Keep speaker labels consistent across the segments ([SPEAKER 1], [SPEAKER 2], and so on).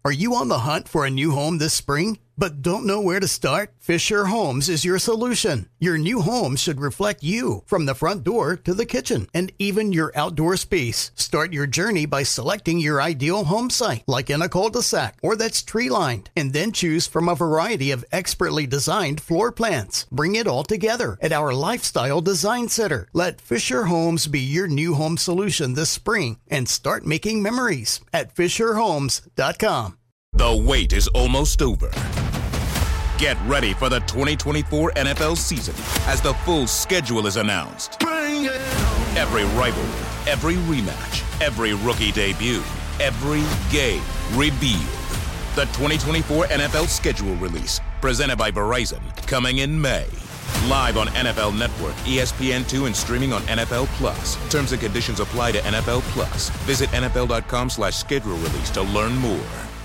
[SPEAKER 1] Are you on the hunt for a new home this spring, but don't know where to start? Fisher Homes is your solution. Your new home should reflect you, from the front door to the kitchen, and even your outdoor space. Start your journey by selecting your ideal home site, like in a cul-de-sac or that's tree-lined, and then choose from a variety of expertly designed floor plans. Bring it all together at our Lifestyle Design Center. Let Fisher Homes be your new home solution this spring and start making memories at FisherHomes.com.
[SPEAKER 2] The wait is almost over. Get ready for the 2024 NFL season as the full schedule is announced. Bring it on. Every rivalry, every rematch, every rookie debut, every game revealed. The 2024 NFL schedule release, presented by Verizon, coming in May. Live on NFL Network, ESPN2, and streaming on NFL Plus. Terms and conditions apply to NFL Plus. Visit NFL.com/schedule release to learn more.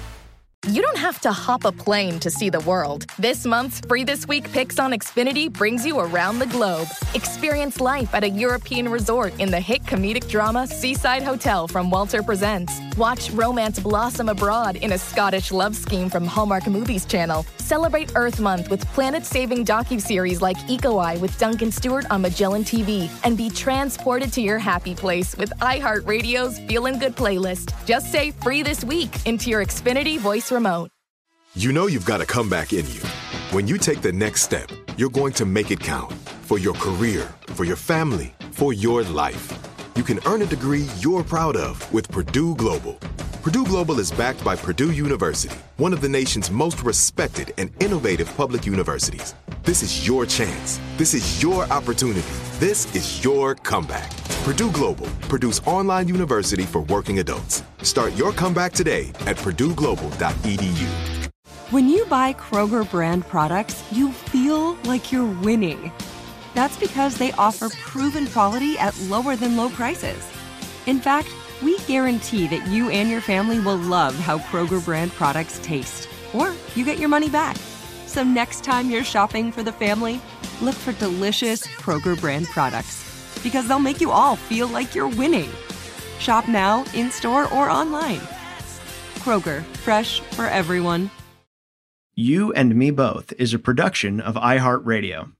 [SPEAKER 3] You don't have to hop a plane to see the world. This month's Free This Week Picks on Xfinity brings you around the globe. Experience life at a European resort in the hit comedic drama Seaside Hotel from Walter Presents. Watch romance blossom abroad in a Scottish love scheme from Hallmark Movies Channel. Celebrate Earth Month with planet-saving docuseries like Eco Eye with Duncan Stewart on Magellan TV. And be transported to your happy place with iHeartRadio's Feelin' Good playlist. Just say Free This Week into your Xfinity voice remote.
[SPEAKER 4] You know you've got a comeback in you. When you take the next step, you're going to make it count. For your career, for your family, for your life. You can earn a degree you're proud of with Purdue Global. Purdue Global is backed by Purdue University, one of the nation's most respected and innovative public universities. This is your chance. This is your opportunity. This is your comeback. Purdue Global, Purdue's online university for working adults. Start your comeback today at purdueglobal.edu.
[SPEAKER 5] When you buy Kroger brand products, you feel like you're winning. That's because they offer proven quality at lower than low prices. In fact, we guarantee that you and your family will love how Kroger brand products taste, or you get your money back. So next time you're shopping for the family, look for delicious Kroger brand products, because they'll make you all feel like you're winning. Shop now, in-store, or online. Kroger, fresh for everyone.
[SPEAKER 6] You and Me Both is a production of iHeartRadio.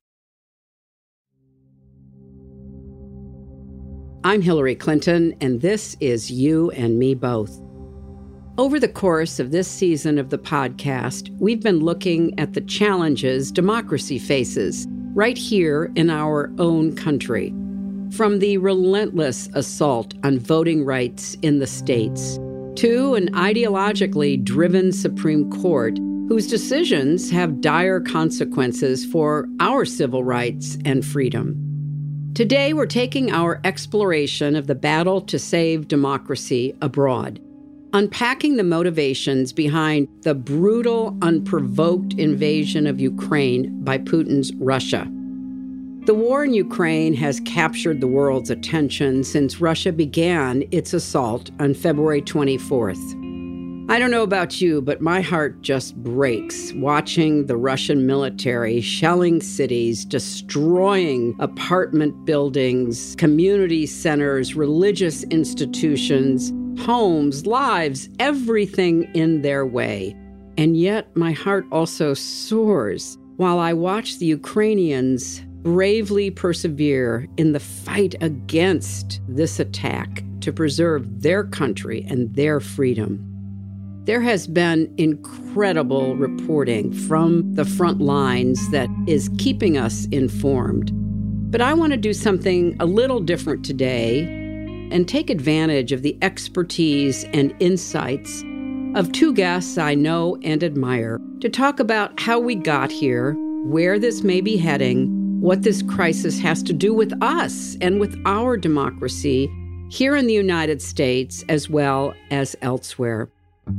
[SPEAKER 7] I'm Hillary Clinton, and this is You and Me Both. Over the course of this season of the podcast, we've been looking at the challenges democracy faces right here in our own country. From the relentless assault on voting rights in the states to an ideologically driven Supreme Court whose decisions have dire consequences for our civil rights and freedom. Today, we're taking our exploration of the battle to save democracy abroad, unpacking the motivations behind the brutal, unprovoked invasion of Ukraine by Putin's Russia. The war in Ukraine has captured the world's attention since Russia began its assault on February 24th. I don't know about you, but my heart just breaks watching the Russian military shelling cities, destroying apartment buildings, community centers, religious institutions, homes, lives, everything in their way. And yet my heart also soars while I watch the Ukrainians bravely persevere in the fight against this attack to preserve their country and their freedom. There has been incredible reporting from the front lines that is keeping us informed. But I want to do something a little different today and take advantage of the expertise and insights of two guests I know and admire to talk about how we got here, where this may be heading, what this crisis has to do with us and with our democracy here in the United States as well as elsewhere.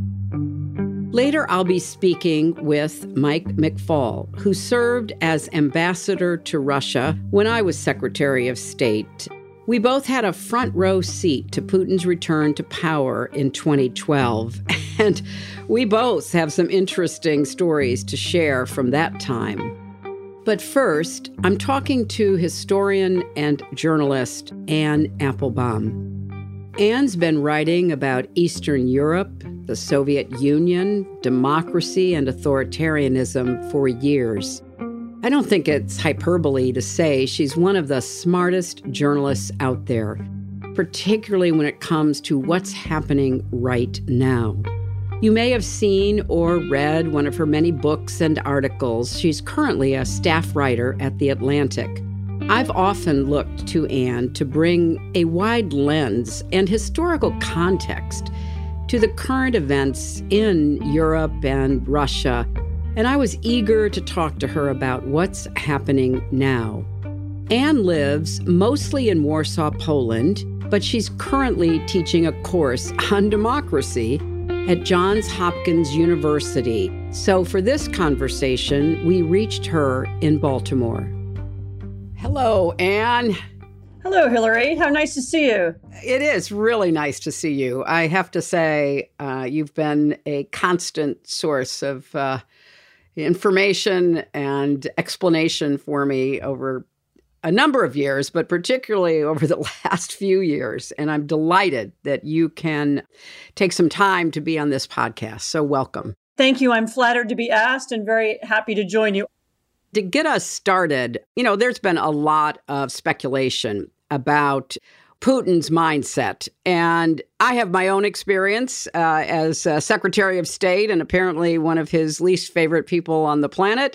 [SPEAKER 7] Later, I'll be speaking with Mike McFaul, who served as ambassador to Russia when I was Secretary of State. We both had a front row seat to Putin's return to power in 2012, and we both have some interesting stories to share from that time. But first, I'm talking to historian and journalist Anne Applebaum. Anne's been writing about Eastern Europe, the Soviet Union, democracy, and authoritarianism for years. I don't think it's hyperbole to say she's one of the smartest journalists out there, particularly when it comes to what's happening right now. You may have seen or read one of her many books and articles. She's currently a staff writer at The Atlantic. I've often looked to Anne to bring a wide lens and historical context to the current events in Europe and Russia, and I was eager to talk to her about what's happening now. Anne lives mostly in Warsaw, Poland, but she's currently teaching a course on democracy at Johns Hopkins University. So for this conversation, we reached her in Baltimore. Hello, Anne.
[SPEAKER 8] Hello, Hillary. How nice to see you.
[SPEAKER 7] It is really nice to see you. I have to say, you've been a constant source of information and explanation for me over a number of years, but particularly over the last few years. And I'm delighted that you can take some time to be on this podcast. So welcome.
[SPEAKER 8] Thank you. I'm flattered to be asked and very happy to join you.
[SPEAKER 7] To get us started, there's been a lot of speculation about Putin's mindset. And I have my own experience as Secretary of State and apparently one of his least favorite people on the planet.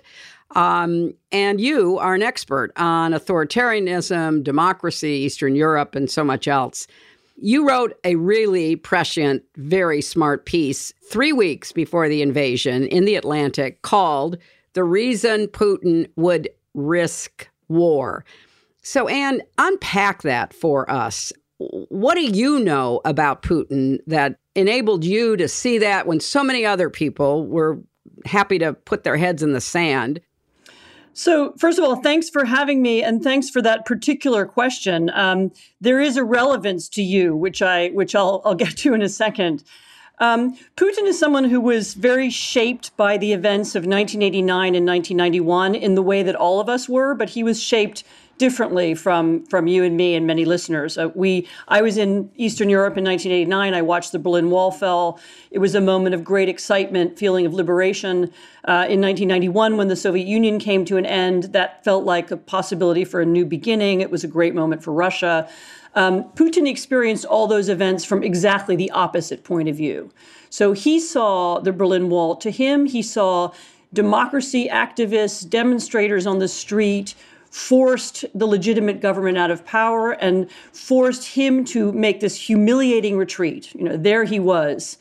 [SPEAKER 7] And you are an expert on authoritarianism, democracy, Eastern Europe, and so much else. You wrote a really prescient, very smart piece 3 weeks before the invasion in The Atlantic called "The Reason Putin Would Risk War." So, Anne, unpack that for us. What do you know about Putin that enabled you to see that when so many other people were happy to put their heads in the sand?
[SPEAKER 8] So, first of all, thanks for having me, and thanks for that particular question. There is a relevance to you, which I'll get to in a second. Putin is someone who was very shaped by the events of 1989 and 1991 in the way that all of us were, but he was shaped differently from you and me and many listeners. I was in Eastern Europe in 1989. I watched the Berlin Wall fall. It was a moment of great excitement, feeling of liberation. In 1991, when the Soviet Union came to an end, that felt like a possibility for a new beginning. It was a great moment for Russia. Putin experienced all those events from exactly the opposite point of view. So he saw the Berlin Wall. To him, he saw democracy activists, demonstrators on the street, forced the legitimate government out of power and forced him to make this humiliating retreat. There he was,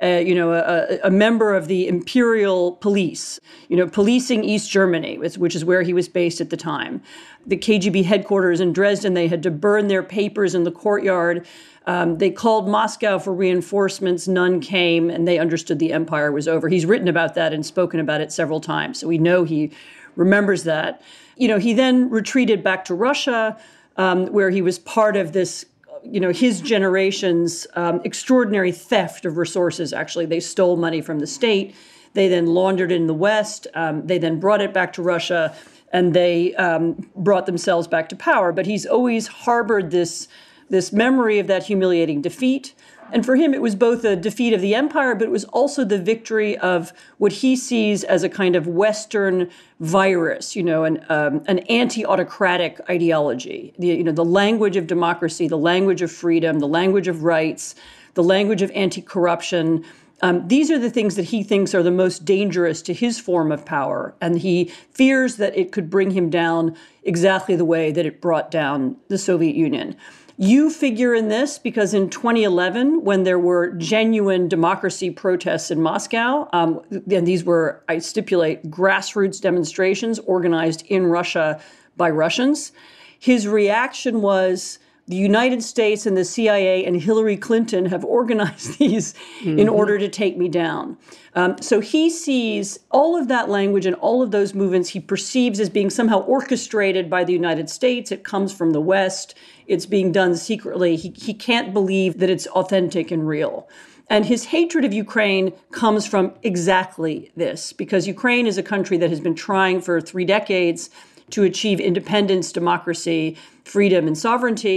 [SPEAKER 8] a member of the imperial police, policing East Germany, which is where he was based at the time. The KGB headquarters in Dresden, they had to burn their papers in the courtyard. They called Moscow for reinforcements. None came, and they understood the empire was over. He's written about that and spoken about it several times, so we know he remembers that. He then retreated back to Russia, where he was part of this, his generation's extraordinary theft of resources. Actually, they stole money from the state. They then laundered it in the West. They then brought it back to Russia, and they brought themselves back to power. But he's always harbored this memory of that humiliating defeat. And for him, it was both a defeat of the empire, but it was also the victory of what he sees as a kind of Western virus, an anti-autocratic ideology. The language of democracy, the language of freedom, the language of rights, the language of anti-corruption. These are the things that he thinks are the most dangerous to his form of power. And he fears that it could bring him down exactly the way that it brought down the Soviet Union. You figure in this because in 2011, when there were genuine democracy protests in Moscow, and these were, I stipulate, grassroots demonstrations organized in Russia by Russians, his reaction was, the United States and the CIA and Hillary Clinton have organized these in order to take me down. So he sees all of that language and all of those movements he perceives as being somehow orchestrated by the United States. It comes from the West. It's being done secretly. He can't believe that it's authentic and real. And his hatred of Ukraine comes from exactly this, because Ukraine is a country that has been trying for 3 decades to achieve independence, democracy, freedom, and sovereignty.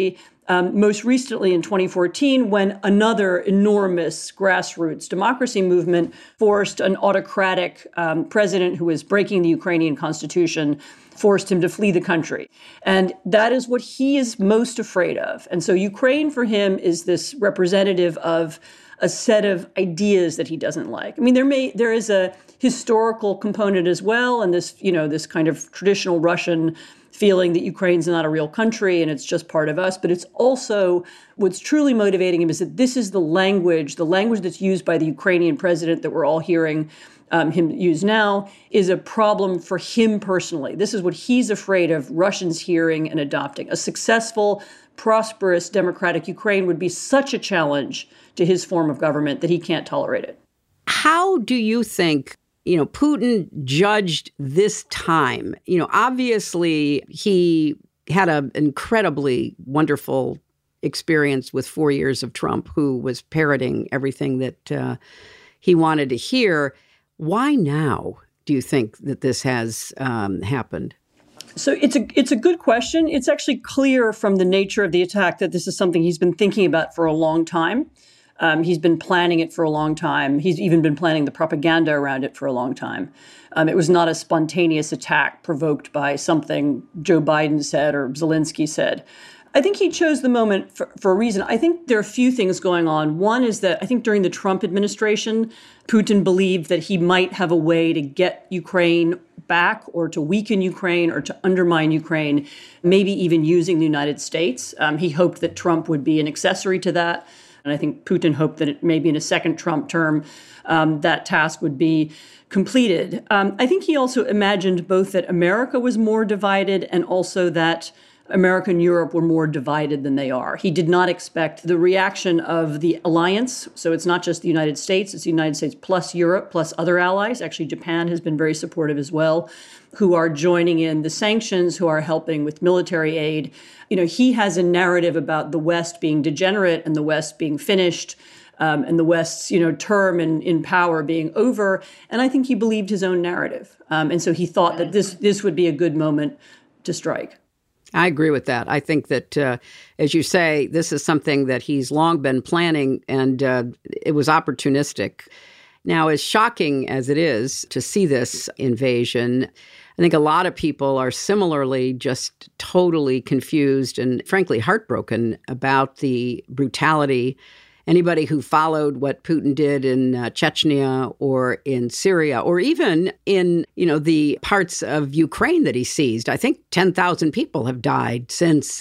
[SPEAKER 8] most recently in 2014, when another enormous grassroots democracy movement forced an autocratic president who was breaking the Ukrainian constitution, forced him to flee the country. And that is what he is most afraid of. And so Ukraine for him is this representative of a set of ideas that he doesn't like. I mean, there is a historical component as well, and this kind of traditional Russian feeling that Ukraine's not a real country and it's just part of us. But it's also what's truly motivating him is that this is the language that's used by the Ukrainian president that we're all hearing him use now is a problem for him personally. This is what he's afraid of Russians hearing and adopting. A successful, prosperous, democratic Ukraine would be such a challenge to his form of government that he can't tolerate it.
[SPEAKER 7] How do you think, Putin judged this time? Obviously he had an incredibly wonderful experience with 4 years of Trump, who was parroting everything that he wanted to hear. Why now do you think that this has happened?
[SPEAKER 8] So it's a good question. It's actually clear from the nature of the attack that this is something he's been thinking about for a long time. He's been planning it for a long time. He's even been planning the propaganda around it for a long time. It was not a spontaneous attack provoked by something Joe Biden said or Zelensky said. I think he chose the moment for a reason. I think there are a few things going on. One is that I think during the Trump administration, Putin believed that he might have a way to get Ukraine back or to weaken Ukraine or to undermine Ukraine, maybe even using the United States. He hoped that Trump would be an accessory to that. And I think Putin hoped that maybe in a second Trump term, that task would be completed. I think he also imagined both that America was more divided and also that America and Europe were more divided than they are. He did not expect the reaction of the alliance. So it's not just the United States, it's the United States plus Europe plus other allies. Actually, Japan has been very supportive as well, who are joining in the sanctions, who are helping with military aid. He has a narrative about the West being degenerate and the West being finished, and the West's, term in power being over. And I think he believed his own narrative. And so he thought that this would be a good moment to strike.
[SPEAKER 7] I agree with that. I think that, as you say, this is something that he's long been planning, and it was opportunistic. Now, as shocking as it is to see this invasion, I think a lot of people are similarly just totally confused and, frankly, heartbroken about the brutality. Anybody who followed what Putin did in Chechnya or in Syria or even in, the parts of Ukraine that he seized, I think 10,000 people have died since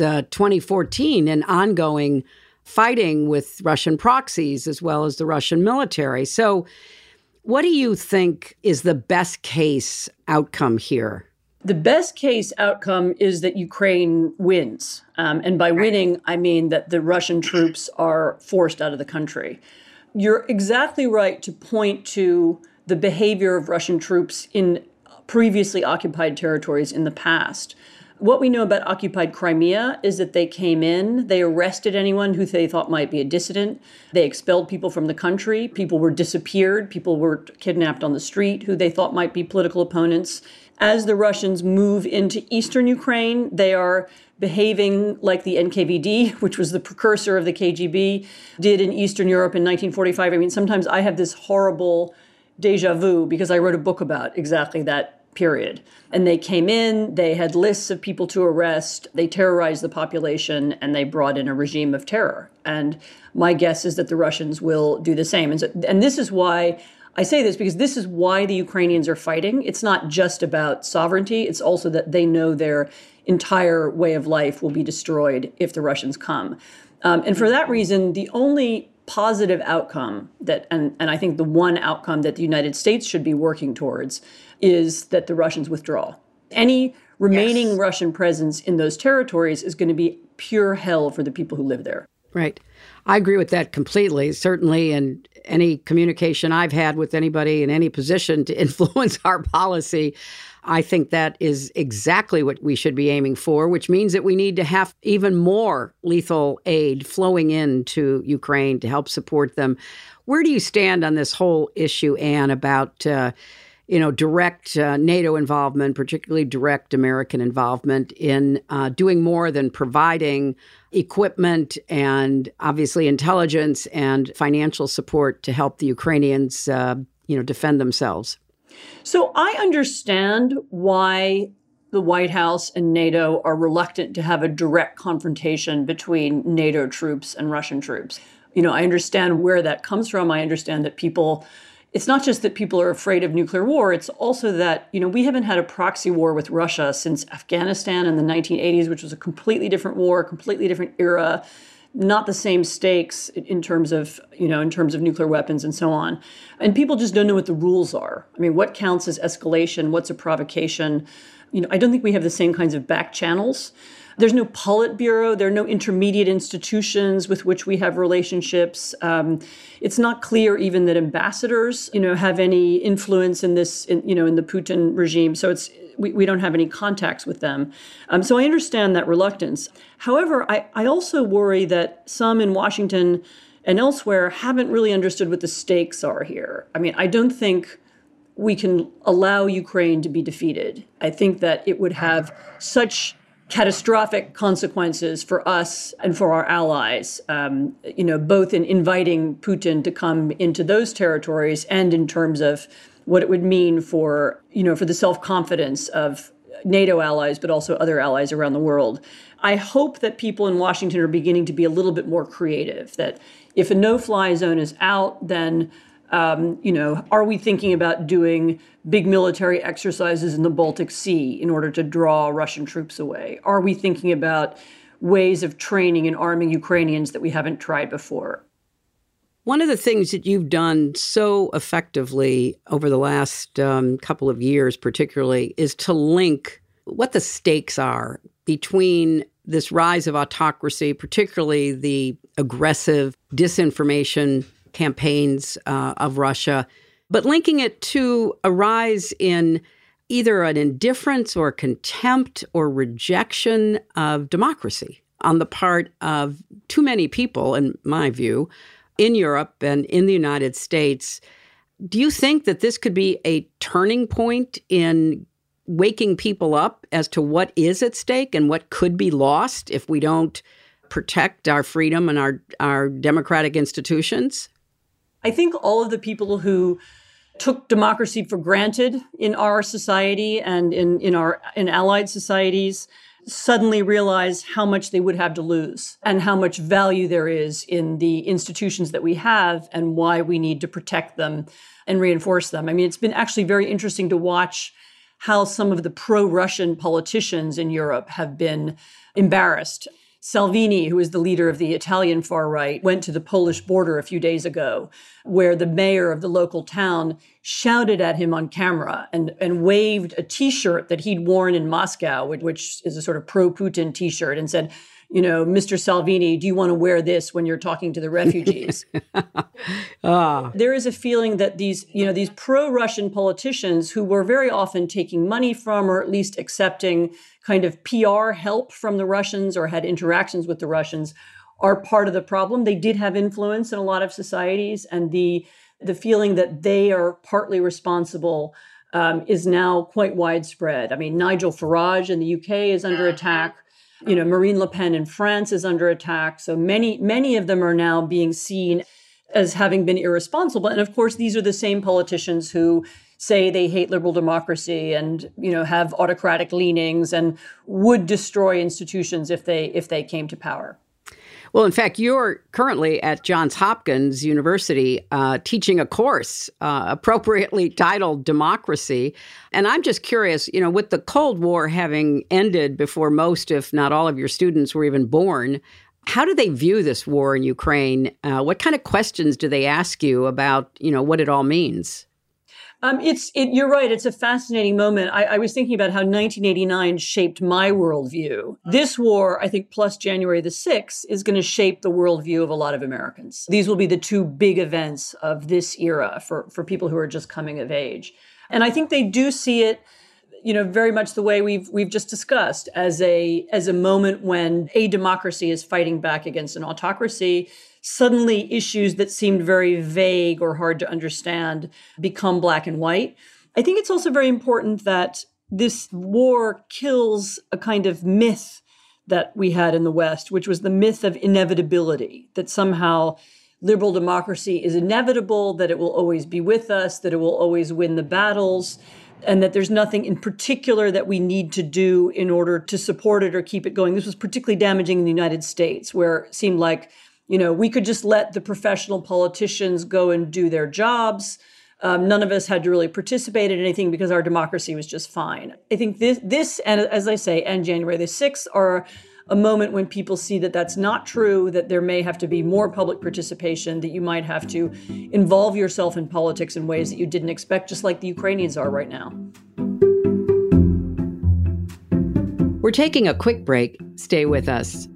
[SPEAKER 7] 2014 in ongoing fighting with Russian proxies as well as the Russian military. So what do you think is the best case outcome here?
[SPEAKER 8] The best case outcome is that Ukraine wins. And by winning, I mean that the Russian troops are forced out of the country. You're exactly right to point to the behavior of Russian troops in previously occupied territories in the past. What we know about occupied Crimea is that they came in, they arrested anyone who they thought might be a dissident, they expelled people from the country, people were disappeared, people were kidnapped on the street who they thought might be political opponents. As the Russians move into eastern Ukraine, they are behaving like the NKVD, which was the precursor of the KGB, did in Eastern Europe in 1945. I mean, sometimes I have this horrible deja vu because I wrote a book about exactly that period. And they came in, they had lists of people to arrest, they terrorized the population, and they brought in a regime of terror. And my guess is that the Russians will do the same. And this is why I say this, because this is why the Ukrainians are fighting. It's not just about sovereignty. It's also that they know their entire way of life will be destroyed if the Russians come. And for that reason, the only positive outcome and I think the one outcome that the United States should be working towards is that the Russians withdraw. Any remaining Russian presence in those territories is going to be pure hell for the people who live there.
[SPEAKER 7] Right. I agree with that completely. Certainly, in any communication I've had with anybody in any position to influence our policy, I think that is exactly what we should be aiming for, which means that we need to have even more lethal aid flowing into Ukraine to help support them. Where do you stand on this whole issue, Anne, about, direct NATO involvement, particularly direct American involvement in doing more than providing equipment and obviously intelligence and financial support to help the Ukrainians, defend themselves.
[SPEAKER 8] So I understand why the White House and NATO are reluctant to have a direct confrontation between NATO troops and Russian troops. I understand where that comes from. I understand that it's not just that people are afraid of nuclear war, it's also that, we haven't had a proxy war with Russia since Afghanistan in the 1980s, which was a completely different war, completely different era, not the same stakes in terms of nuclear weapons and so on. And people just don't know what the rules are. I mean, what counts as escalation? What's a provocation? I don't think we have the same kinds of back channels. There's no Politburo. There are no intermediate institutions with which we have relationships. It's not clear even that ambassadors, have any influence in this, in the Putin regime. So we don't have any contacts with them. So I understand that reluctance. However, I also worry that some in Washington and elsewhere haven't really understood what the stakes are here. I mean, I don't think we can allow Ukraine to be defeated. I think that it would have such catastrophic consequences for us and for our allies, both in inviting Putin to come into those territories and in terms of what it would mean for the self-confidence of NATO allies, but also other allies around the world. I hope that people in Washington are beginning to be a little bit more creative, that if a no-fly zone is out, then are we thinking about doing big military exercises in the Baltic Sea in order to draw Russian troops away? Are we thinking about ways of training and arming Ukrainians that we haven't tried before?
[SPEAKER 7] One of the things that you've done so effectively over the last couple of years particularly is to link what the stakes are between this rise of autocracy, particularly the aggressive disinformation campaigns of Russia, but linking it to a rise in either an indifference or contempt or rejection of democracy on the part of too many people, in my view, in Europe and in the United States. Do you think that this could be a turning point in waking people up as to what is at stake and what could be lost if we don't protect our freedom and our democratic institutions?
[SPEAKER 8] I think all of the people who took democracy for granted in our society and in allied societies suddenly realize how much they would have to lose and how much value there is in the institutions that we have and why we need to protect them and reinforce them. I mean, it's been actually very interesting to watch how some of the pro-Russian politicians in Europe have been embarrassed. Salvini, who is the leader of the Italian far right, went to the Polish border a few days ago, where the mayor of the local town shouted at him on camera and waved a T-shirt that he'd worn in Moscow, which is a sort of pro-Putin T-shirt, and said, Mr. Salvini, do you want to wear this when you're talking to the refugees? There is a feeling that these pro-Russian politicians who were very often taking money from, or at least accepting kind of PR help from the Russians or had interactions with the Russians, are part of the problem. They did have influence in a lot of societies, and the feeling that they are partly responsible is now quite widespread. I mean, Nigel Farage in the UK is under attack. Marine Le Pen in France is under attack. So many of them are now being seen as having been irresponsible. And of course, these are the same politicians who say they hate liberal democracy and, have autocratic leanings and would destroy institutions if they came to power.
[SPEAKER 7] Well, in fact, you're currently at Johns Hopkins University teaching a course appropriately titled Democracy. And I'm just curious, with the Cold War having ended before most, if not all of your students were even born, how do they view this war in Ukraine? What kind of questions do they ask you about, what it all means?
[SPEAKER 8] You're right. It's a fascinating moment. I was thinking about how 1989 shaped my worldview. This war, I think, plus January the 6th, is going to shape the worldview of a lot of Americans. These will be the two big events of this era for people who are just coming of age. And I think they do see it, very much the way we've just discussed, as a moment when a democracy is fighting back against an autocracy. Suddenly issues that seemed very vague or hard to understand become black and white. I think it's also very important that this war kills a kind of myth that we had in the West, which was the myth of inevitability, that somehow liberal democracy is inevitable, that it will always be with us, that it will always win the battles, and that there's nothing in particular that we need to do in order to support it or keep it going. This was particularly damaging in the United States, where it seemed like, we could just let the professional politicians go and do their jobs. None of us had to really participate in anything because our democracy was just fine. I think this, and as I say, and January the 6th are a moment when people see that that's not true, that there may have to be more public participation, that you might have to involve yourself in politics in ways that you didn't expect, just like the Ukrainians are right now.
[SPEAKER 7] We're taking a quick break. Stay with us.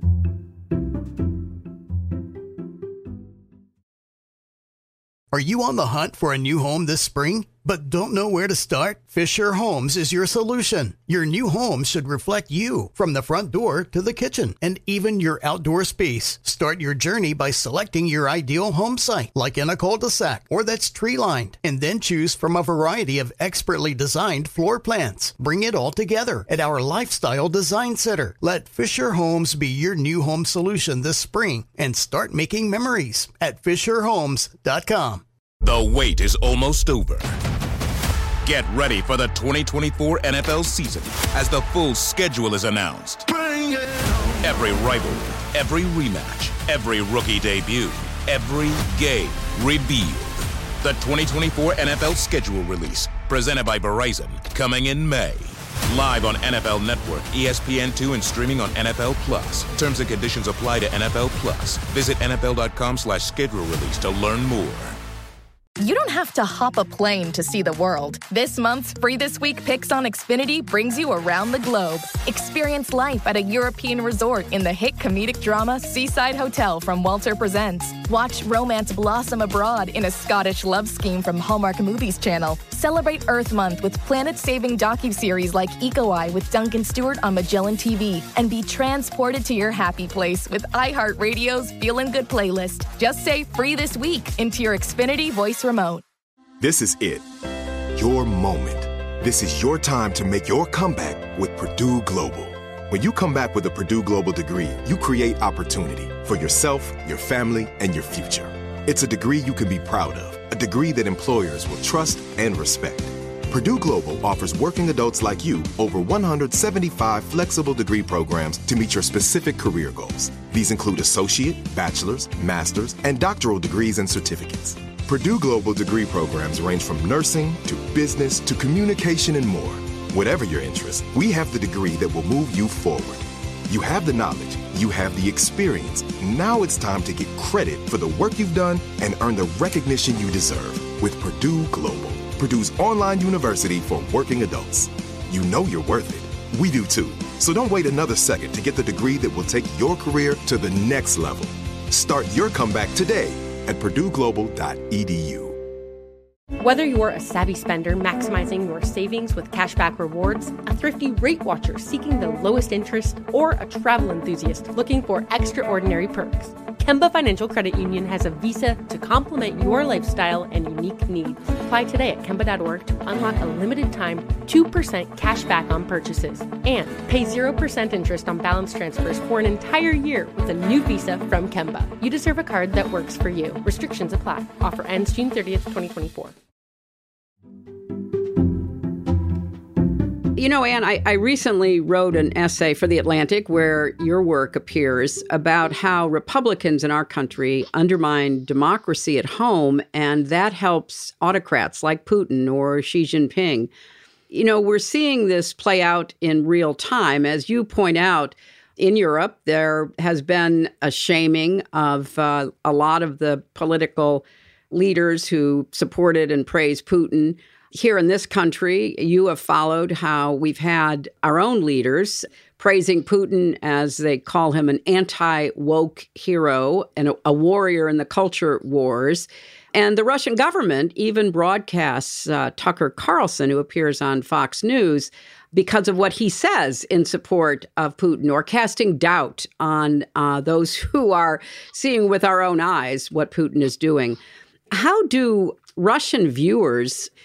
[SPEAKER 1] Are you on the hunt for a new home this spring, but don't know where to start? Fisher Homes is your solution. Your new home should reflect you, from the front door to the kitchen, and even your outdoor space. Start your journey by selecting your ideal home site, like in a cul-de-sac or that's tree-lined, and then choose from a variety of expertly designed floor plans. Bring it all together at our Lifestyle Design Center. Let Fisher Homes be your new home solution this spring and start making memories at FisherHomes.com.
[SPEAKER 2] The wait is almost over. Get ready for the 2024 NFL season as the full schedule is announced. Every rivalry, every rematch, every rookie debut, every game revealed. The 2024 NFL schedule release, presented by Verizon, coming in May. Live on NFL Network, ESPN2, and streaming on NFL Plus. Terms and conditions apply to NFL Plus. Visit NFL.com/schedule release to learn more.
[SPEAKER 3] You don't have to hop a plane to see the world. This month's Free This Week Picks on Xfinity brings you around the globe. Experience life at a European resort in the hit comedic drama Seaside Hotel from Walter Presents. Watch romance blossom abroad in a Scottish love scheme from Hallmark Movies Channel. Celebrate Earth Month with planet-saving docuseries like Eco Eye with Duncan Stewart on Magellan TV. And be transported to your happy place with iHeartRadio's Feelin' Good playlist. Just say Free This Week into your Xfinity voice remote.
[SPEAKER 4] This is it. Your moment. This is your time to make your comeback with Purdue Global. When you come back with a Purdue Global degree, you create opportunity for yourself, your family, and your future. It's a degree you can be proud of, a degree that employers will trust and respect. Purdue Global offers working adults like you over 175 flexible degree programs to meet your specific career goals. These include associate, bachelor's, master's, and doctoral degrees and certificates. Purdue Global degree programs range from nursing to business to communication and more. Whatever your interest, we have the degree that will move you forward. You have the knowledge, you have the experience. Now it's time to get credit for the work you've done and earn the recognition you deserve with Purdue Global, Purdue's online university for working adults. You know you're worth it. We do too. So don't wait another second to get the degree that will take your career to the next level. Start your comeback today at purdueglobal.edu.
[SPEAKER 9] Whether you're a savvy spender maximizing your savings with cashback rewards, a thrifty rate watcher seeking the lowest interest, or a travel enthusiast looking for extraordinary perks, Kemba Financial Credit Union has a visa to complement your lifestyle and unique needs. Apply today at Kemba.org to unlock a limited time 2% cash back on purchases and pay 0% interest on balance transfers for an entire year with a new visa from Kemba. You deserve a card that works for you. Restrictions apply. Offer ends June 30th, 2024.
[SPEAKER 7] You know, Anne, I recently wrote an essay for The Atlantic where your work appears about how Republicans in our country undermine democracy at home, and that helps autocrats like Putin or Xi Jinping. You know, we're seeing this play out in real time. As you point out, in Europe, there has been a shaming of a lot of the political leaders who supported and praised Putin. Here in this country, you have followed how we've had our own leaders praising Putin, as they call him, an anti-woke hero and a warrior in the culture wars. And the Russian government even broadcasts Tucker Carlson, who appears on Fox News, because of what he says in support of Putin, or casting doubt on those who are seeing with our own eyes what Putin is doing. How do Russian viewers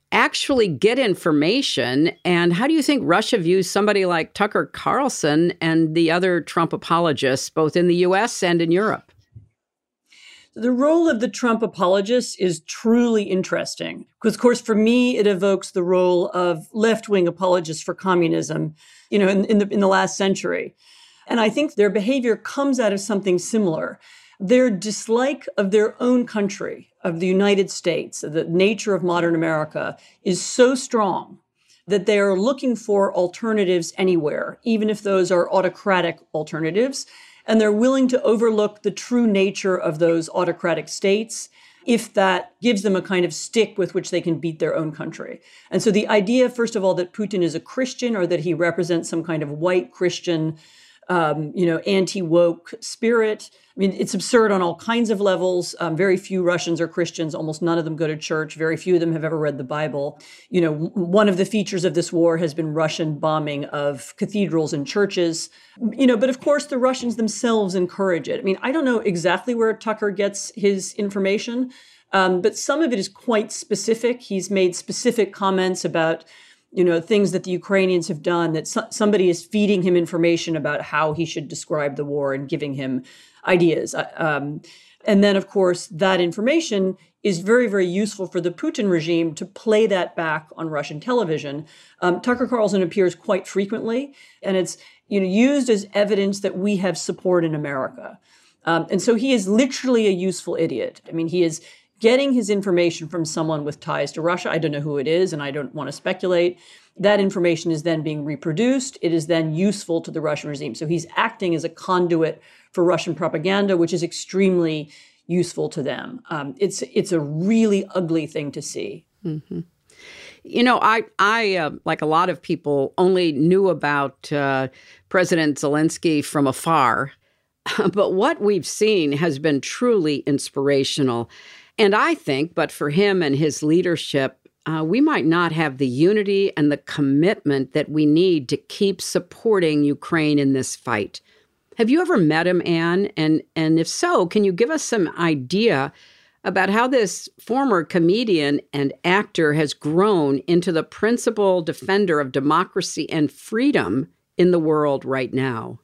[SPEAKER 7] actually get information? And how do you think Russia views somebody like Tucker Carlson and the other Trump apologists, both in the U.S. and in Europe?
[SPEAKER 8] The role of the Trump apologists is truly interesting because, of course, for me, it evokes the role of left-wing apologists for communism, in the last century. And I think their behavior comes out of something similar. Their dislike of their own country, of the United States, the nature of modern America, is so strong that they are looking for alternatives anywhere, even if those are autocratic alternatives. And they're willing to overlook the true nature of those autocratic states if that gives them a kind of stick with which they can beat their own country. And so the idea, first of all, that Putin is a Christian or that he represents some kind of white Christian anti-woke spirit. I mean, it's absurd on all kinds of levels. Very few Russians are Christians. Almost none of them go to church. Very few of them have ever read the Bible. One of the features of this war has been Russian bombing of cathedrals and churches. But of course, the Russians themselves encourage it. I mean, I don't know exactly where Tucker gets his information, but some of it is quite specific. He's made specific comments about things that the Ukrainians have done, that somebody is feeding him information about how he should describe the war and giving him ideas. And then, of course, that information is very, very useful for the Putin regime to play that back on Russian television. Tucker Carlson appears quite frequently, and it's used as evidence that we have support in America. And so he is literally a useful idiot. I mean, he is getting his information from someone with ties to Russia. I don't know who it is, and I don't want to speculate. That information is then being reproduced. It is then useful to the Russian regime. So he's acting as a conduit for Russian propaganda, which is extremely useful to them. It's a really ugly thing to see.
[SPEAKER 7] Mm-hmm. I like a lot of people, only knew about President Zelensky from afar. But what we've seen has been truly inspirational. And I think, but for him and his leadership, we might not have the unity and the commitment that we need to keep supporting Ukraine in this fight. Have you ever met him, Anne? And if so, can you give us some idea about how this former comedian and actor has grown into the principal defender of democracy and freedom in the world right now?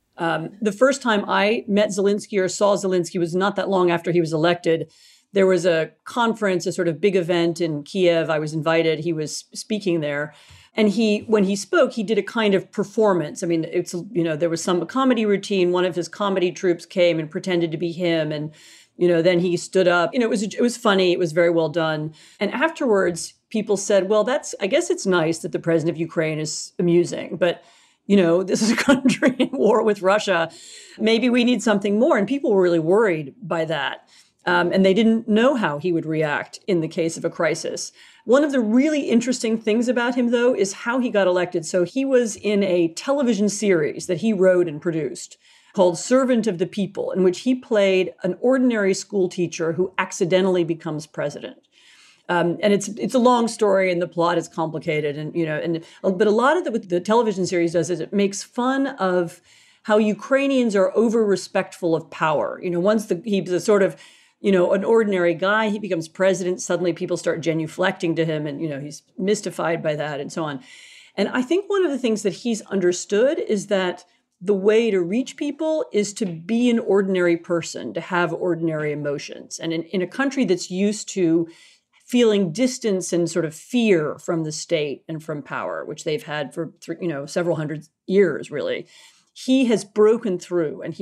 [SPEAKER 8] The first time I met Zelensky or saw Zelensky was not that long after he was elected. There was a conference, a sort of big event in Kiev. I was invited. He was speaking there. And when he spoke, he did a kind of performance. I mean, there was some comedy routine. One of his comedy troops came and pretended to be him. And, then he stood up. It was funny. It was very well done. And afterwards, people said, well, I guess it's nice that the president of Ukraine is amusing. But, this is a country in war with Russia. Maybe we need something more. And people were really worried by that. And they didn't know how he would react in the case of a crisis. One of the really interesting things about him, though, is how he got elected. So he was in a television series that he wrote and produced called Servant of the People, in which he played an ordinary school teacher who accidentally becomes president. And it's a long story, and the plot is complicated, but a lot of what the television series does is it makes fun of how Ukrainians are over respectful of power. Once he's a sort of an ordinary guy, he becomes president, suddenly people start genuflecting to him and, he's mystified by that and so on. And I think one of the things that he's understood is that the way to reach people is to be an ordinary person, to have ordinary emotions. And in a country that's used to feeling distance and sort of fear from the state and from power, which they've had for, several hundred years, really, he has broken through and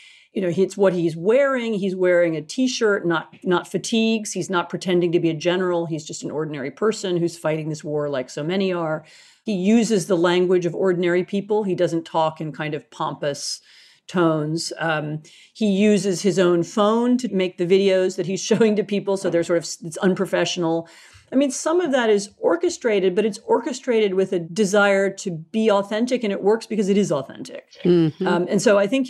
[SPEAKER 8] it's what he's wearing. He's wearing a T-shirt, not fatigues. He's not pretending to be a general. He's just an ordinary person who's fighting this war like so many are. He uses the language of ordinary people. He doesn't talk in kind of pompous tones. He uses his own phone to make the videos that he's showing to people. So they're it's unprofessional. I mean, some of that is orchestrated, but it's orchestrated with a desire to be authentic, and it works because it is authentic. Mm-hmm. And so I think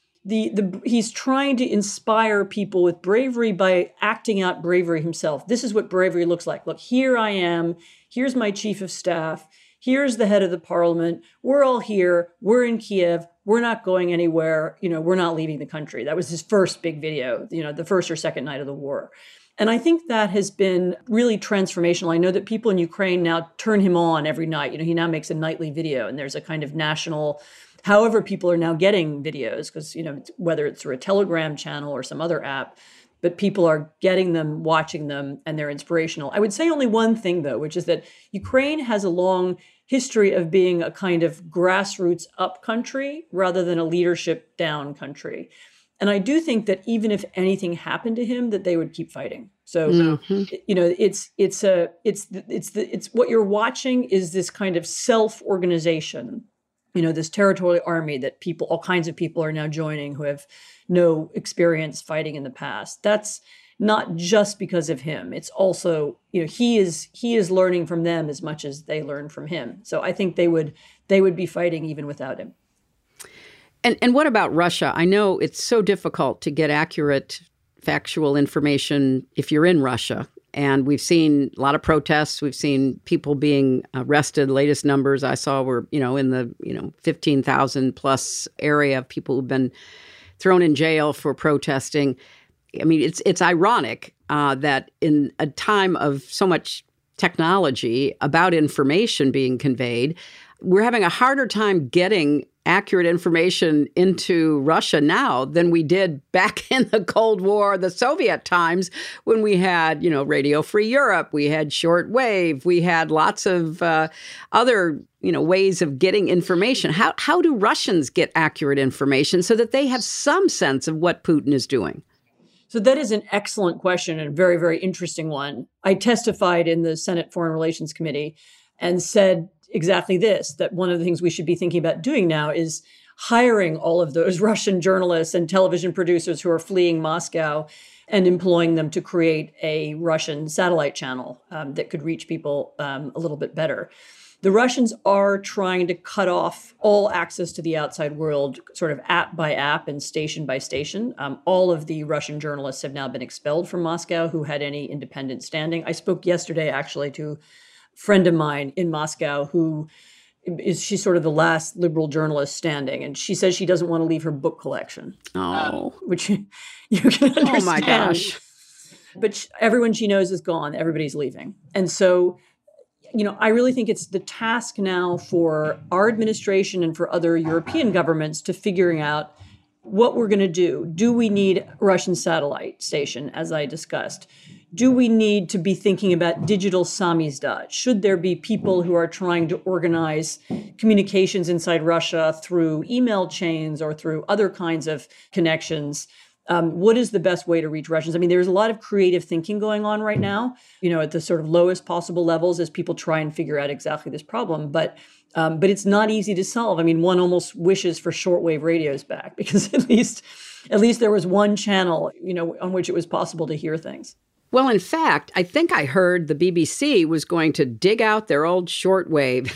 [SPEAKER 8] he's trying to inspire people with bravery by acting out bravery himself. This is what bravery looks like. Look, here I am. Here's my chief of staff. Here's the head of the parliament. We're all here. We're in Kiev. We're not going anywhere. We're not leaving the country. That was his first big video, the first or second night of the war. And I think that has been really transformational. I know that people in Ukraine now turn him on every night. He now makes a nightly video, and there's a kind of national, however people are now getting videos, because, whether it's through a Telegram channel or some other app, but people are getting them, watching them, and they're inspirational. I would say only one thing, though, which is that Ukraine has a long history of being a kind of grassroots up country rather than a leadership down country. And I do think that even if anything happened to him, that they would keep fighting. So, it's what you're watching is this kind of self-organization, this territorial army that all kinds of people are now joining who have no experience fighting in the past. That's not just because of him. It's also, he is learning from them as much as they learn from him. So I think they would be fighting even without him.
[SPEAKER 7] And what about Russia? I know it's so difficult to get accurate, factual information if you're in Russia. And we've seen a lot of protests. We've seen people being arrested. Latest numbers I saw were, in the 15,000 plus area of people who've been thrown in jail for protesting. I mean, it's ironic that in a time of so much technology about information being conveyed, we're having a harder time getting accurate information into Russia now than we did back in the Cold War, the Soviet times, when we had, Radio Free Europe, we had shortwave, we had lots of other, ways of getting information. How do Russians get accurate information so that they have some sense of what Putin is doing?
[SPEAKER 8] So that is an excellent question and a very, very interesting one. I testified in the Senate Foreign Relations Committee and said exactly this, that one of the things we should be thinking about doing now is hiring all of those Russian journalists and television producers who are fleeing Moscow and employing them to create a Russian satellite channel that could reach people a little bit better. The Russians are trying to cut off all access to the outside world, sort of app by app and station by station. All of the Russian journalists have now been expelled from Moscow who had any independent standing. I spoke yesterday, actually, to friend of mine in Moscow she's sort of the last liberal journalist standing. And she says she doesn't want to leave her book collection. Which you can understand.
[SPEAKER 7] Oh my gosh.
[SPEAKER 8] But everyone she knows is gone. Everybody's leaving. And so, I really think it's the task now for our administration and for other European governments to figuring out what we're going to do. Do we need a Russian satellite station, as I discussed? Do we need to be thinking about digital samizdat? Should there be people who are trying to organize communications inside Russia through email chains or through other kinds of connections? What is the best way to reach Russians? I mean, there's a lot of creative thinking going on right now, at the sort of lowest possible levels as people try and figure out exactly this problem. But it's not easy to solve. I mean, one almost wishes for shortwave radios back because at least there was one channel, on which it was possible to hear things.
[SPEAKER 7] Well, in fact, I think I heard the BBC was going to dig out their old shortwave,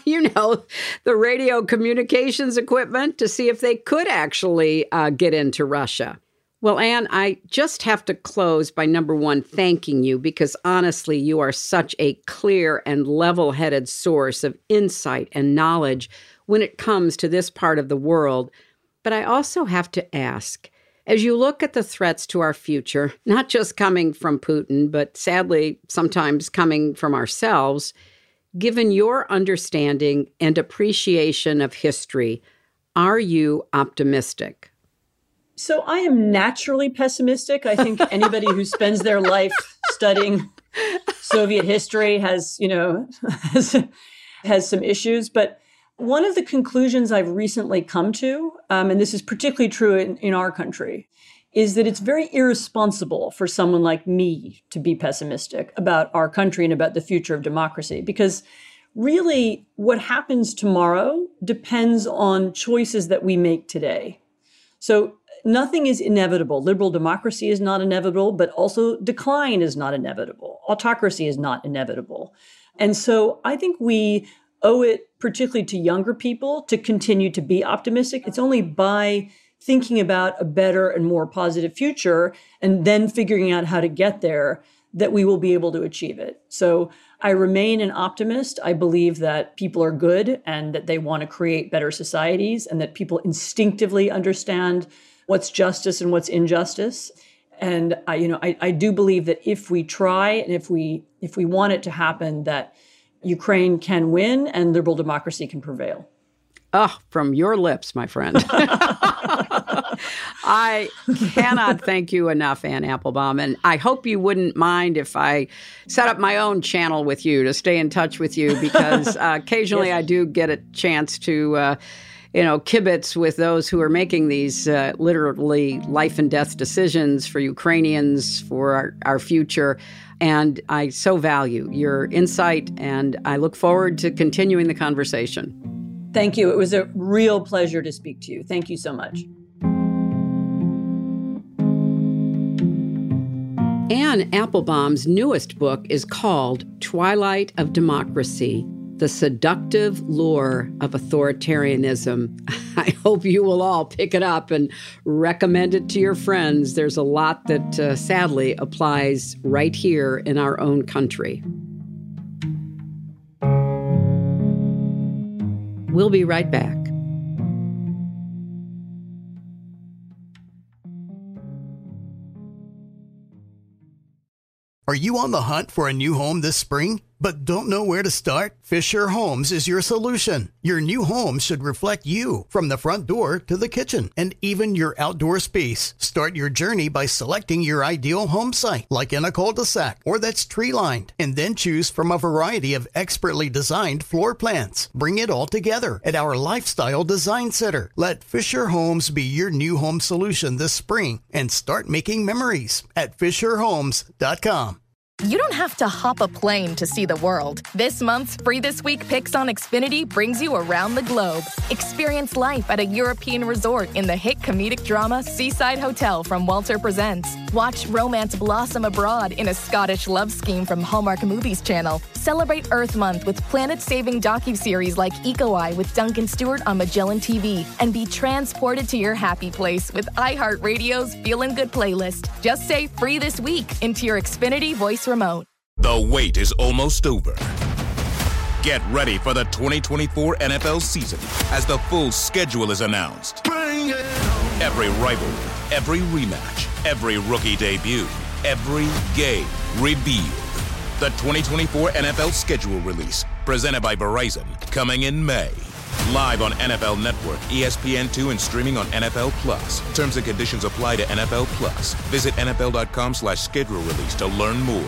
[SPEAKER 7] the radio communications equipment to see if they could actually get into Russia. Well, Anne, I just have to close by, number one, thanking you because honestly, you are such a clear and level-headed source of insight and knowledge when it comes to this part of the world. But I also have to ask, as you look at the threats to our future, not just coming from Putin, but sadly, sometimes coming from ourselves, given your understanding and appreciation of history, are you optimistic?
[SPEAKER 8] So I am naturally pessimistic. I think anybody who spends their life studying Soviet history has some issues. But one of the conclusions I've recently come to, and this is particularly true in our country, is that it's very irresponsible for someone like me to be pessimistic about our country and about the future of democracy. Because really, what happens tomorrow depends on choices that we make today. So nothing is inevitable. Liberal democracy is not inevitable, but also decline is not inevitable. Autocracy is not inevitable. And so I think we owe it, particularly to younger people, to continue to be optimistic. It's only by thinking about a better and more positive future and then figuring out how to get there that we will be able to achieve it. So I remain an optimist. I believe that people are good and that they want to create better societies and that people instinctively understand what's justice and what's injustice. And I do believe that if we try and if we want it to happen, that Ukraine can win and liberal democracy can prevail.
[SPEAKER 7] Oh, from your lips, my friend. I cannot thank you enough, Anne Applebaum. And I hope you wouldn't mind if I set up my own channel with you to stay in touch with you, because occasionally yes. I do get a chance to, kibitz with those who are making these literally life and death decisions for Ukrainians, for our future. And I so value your insight, and I look forward to continuing the conversation.
[SPEAKER 8] Thank you. It was a real pleasure to speak to you. Thank you so much.
[SPEAKER 7] Anne Applebaum's newest book is called Twilight of Democracy: The Seductive Lure of Authoritarianism. I hope you will all pick it up and recommend it to your friends. There's a lot that sadly applies right here in our own country. We'll be right back.
[SPEAKER 1] Are you on the hunt for a new home this spring, but don't know where to start? Fisher Homes is your solution. Your new home should reflect you, from the front door to the kitchen, and even your outdoor space. Start your journey by selecting your ideal home site, like in a cul-de-sac or that's tree-lined, and then choose from a variety of expertly designed floor plans. Bring it all together at our Lifestyle Design Center. Let Fisher Homes be your new home solution this spring and start making memories at FisherHomes.com.
[SPEAKER 3] You don't have to hop a plane to see the world. This month's Free This Week Picks on Xfinity brings you around the globe. Experience life at a European resort in the hit comedic drama Seaside Hotel from Walter Presents. Watch romance blossom abroad in a Scottish love scheme from Hallmark Movies Channel. Celebrate Earth Month with planet-saving docuseries like Eco Eye with Duncan Stewart on Magellan TV. And be transported to your happy place with iHeartRadio's Feelin' Good playlist. Just say Free This Week into your Xfinity voice remote.
[SPEAKER 2] The wait is almost over. Get ready for the 2024 NFL season as the full schedule is announced. Every rivalry, every rematch, every rookie debut, every game revealed. The 2024 NFL schedule release, presented by Verizon, coming in May. Live on NFL Network, ESPN2, and streaming on NFL Plus. Terms and conditions apply to NFL Plus. Visit NFL.com/schedule release to learn more.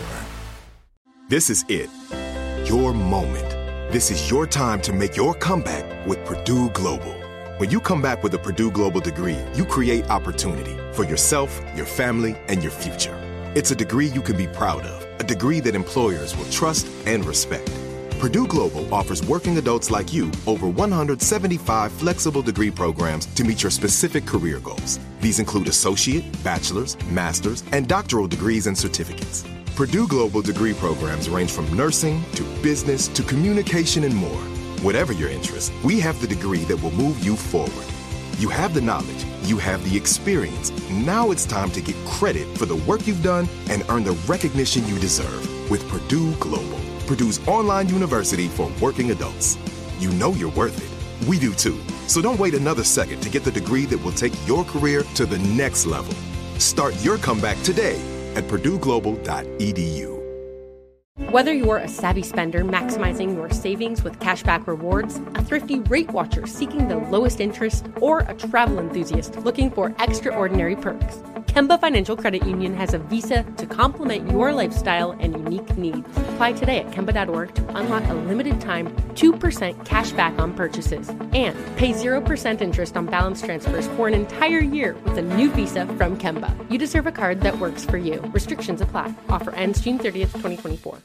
[SPEAKER 4] This is it. Your moment. This is your time to make your comeback with Purdue Global. When you come back with a Purdue Global degree, you create opportunity for yourself, your family, and your future. It's a degree you can be proud of, a degree that employers will trust and respect. Purdue Global offers working adults like you over 175 flexible degree programs to meet your specific career goals. These include associate, bachelor's, master's, and doctoral degrees and certificates. Purdue Global degree programs range from nursing to business to communication and more. Whatever your interest, we have the degree that will move you forward. You have the knowledge, you have the experience. Now it's time to get credit for the work you've done and earn the recognition you deserve with Purdue Global, Purdue's online university for working adults. You know you're worth it. We do too. So don't wait another second to get the degree that will take your career to the next level. Start your comeback today at purdueglobal.edu.
[SPEAKER 9] Whether you're a savvy spender maximizing your savings with cashback rewards, a thrifty rate watcher seeking the lowest interest, or a travel enthusiast looking for extraordinary perks, Kemba Financial Credit Union has a visa to complement your lifestyle and unique needs. Apply today at Kemba.org to unlock a limited time 2% cash back on purchases and pay 0% interest on balance transfers for an entire year with a new visa from Kemba. You deserve a card that works for you. Restrictions apply. Offer ends June 30th, 2024.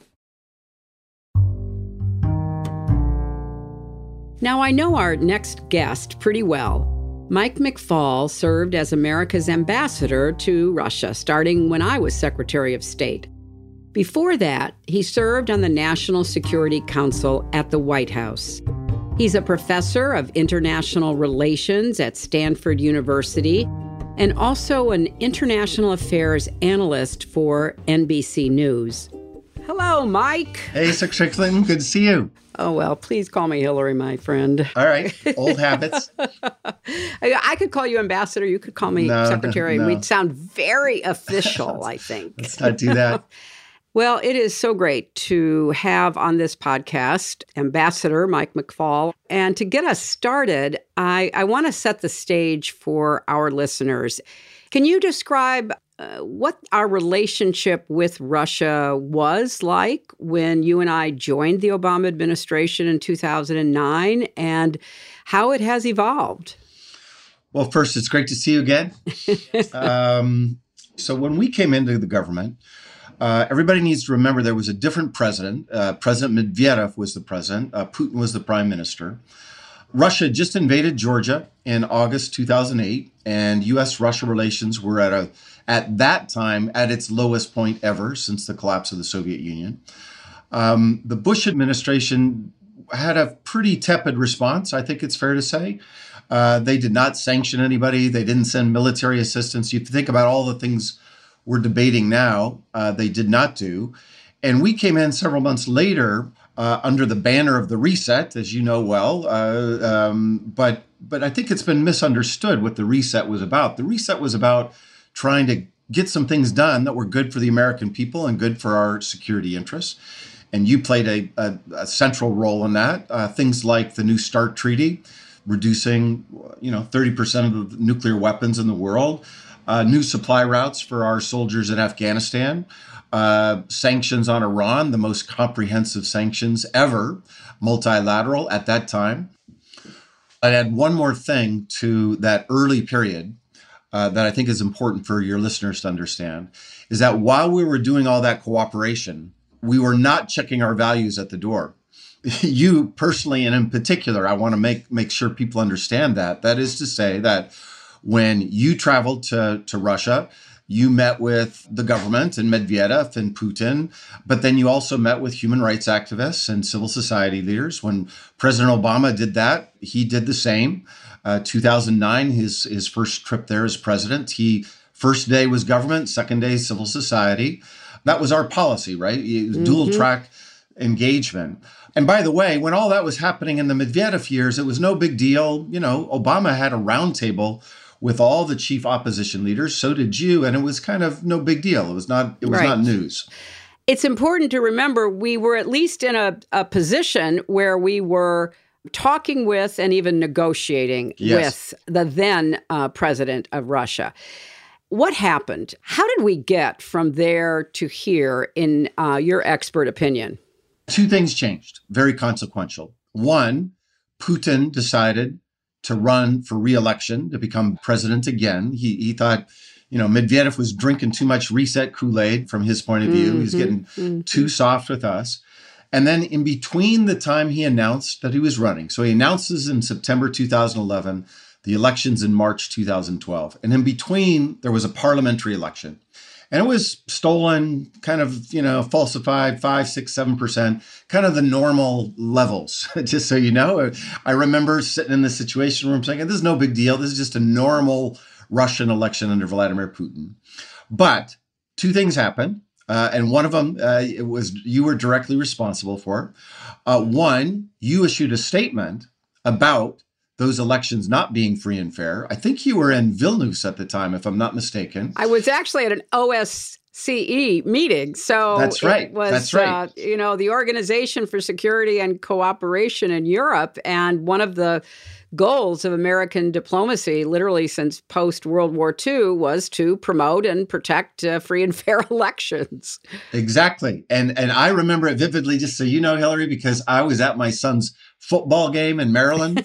[SPEAKER 7] Now, I know our next guest pretty well. Mike McFaul served as America's ambassador to Russia, starting when I was Secretary of State. Before that, he served on the National Security Council at the White House. He's a professor of international relations at Stanford University and also an international affairs analyst for NBC News. Hello, Mike.
[SPEAKER 10] Hey, Secretary Clinton. Good to see you.
[SPEAKER 7] Oh, well, please call me Hillary, my friend.
[SPEAKER 10] All right. Old habits.
[SPEAKER 7] I could call you ambassador. You could call me secretary.
[SPEAKER 10] No.
[SPEAKER 7] We'd sound very official, I think.
[SPEAKER 10] Let's not do that.
[SPEAKER 7] Well, it is so great to have on this podcast Ambassador Mike McFaul. And to get us started, I want to set the stage for our listeners. Can you describe what our relationship with Russia was like when you and I joined the Obama administration in 2009 and how it has evolved?
[SPEAKER 10] Well, first, it's great to see you again. So when we came into the government, everybody needs to remember there was a different president. President Medvedev was the president. Putin was the prime minister. Russia just invaded Georgia in August 2008, and U.S.-Russia relations were at that time at its lowest point ever since the collapse of the Soviet Union. The Bush administration had a pretty tepid response, I think it's fair to say. They did not sanction anybody. They didn't send military assistance. You think about all the things we're debating now, they did not do. And we came in several months later under the banner of the reset, as you know well. But I think it's been misunderstood what the reset was about. The reset was about trying to get some things done that were good for the American people and good for our security interests. And you played a central role in that. Things like the New START Treaty, reducing 30% of the nuclear weapons in the world, new supply routes for our soldiers in Afghanistan, sanctions on Iran, the most comprehensive sanctions ever, multilateral at that time. I'd add one more thing to that early period that I think is important for your listeners to understand, is that while we were doing all that cooperation, we were not checking our values at the door. You personally, and in particular, I want to make sure people understand that. That is to say that when you traveled to Russia, you met with the government and Medvedev and Putin, but then you also met with human rights activists and civil society leaders. When President Obama did that, he did the same. 2009, his first trip there as president, first day was government, second day civil society. That was our policy, right? It was dual track engagement. And by the way, when all that was happening in the Medvedev years, it was no big deal. Obama had a roundtable with all the chief opposition leaders. So did you. And it was kind of no big deal. It was not news.
[SPEAKER 7] It's important to remember we were at least in a position where we were talking with and even negotiating with the then president of Russia. What happened? How did we get from there to here, in your expert opinion?
[SPEAKER 10] Two things changed, very consequential. One, Putin decided to run for re-election, to become president again. He thought, Medvedev was drinking too much reset Kool-Aid from his point of view. He was getting too soft with us. And then in between the time he announced that he was running, so he announces in September 2011, the elections in March 2012. And in between, there was a parliamentary election. And it was stolen, kind of, falsified 5%, 6%, 7%, kind of the normal levels, just so you know. I remember sitting in the Situation Room saying, this is no big deal. This is just a normal Russian election under Vladimir Putin. But two things happened. And one of them, you were directly responsible for. One, you issued a statement about those elections not being free and fair. I think you were in Vilnius at the time, if I'm not mistaken.
[SPEAKER 7] I was actually at an OSCE meeting. So
[SPEAKER 10] that's right.
[SPEAKER 7] It was,
[SPEAKER 10] that's right.
[SPEAKER 7] The Organization for Security and Cooperation in Europe. And one of the goals of American diplomacy, literally since post-World War II, was to promote and protect free and fair elections.
[SPEAKER 10] Exactly. And I remember it vividly, just so you know, Hillary, because I was at my son's football game in Maryland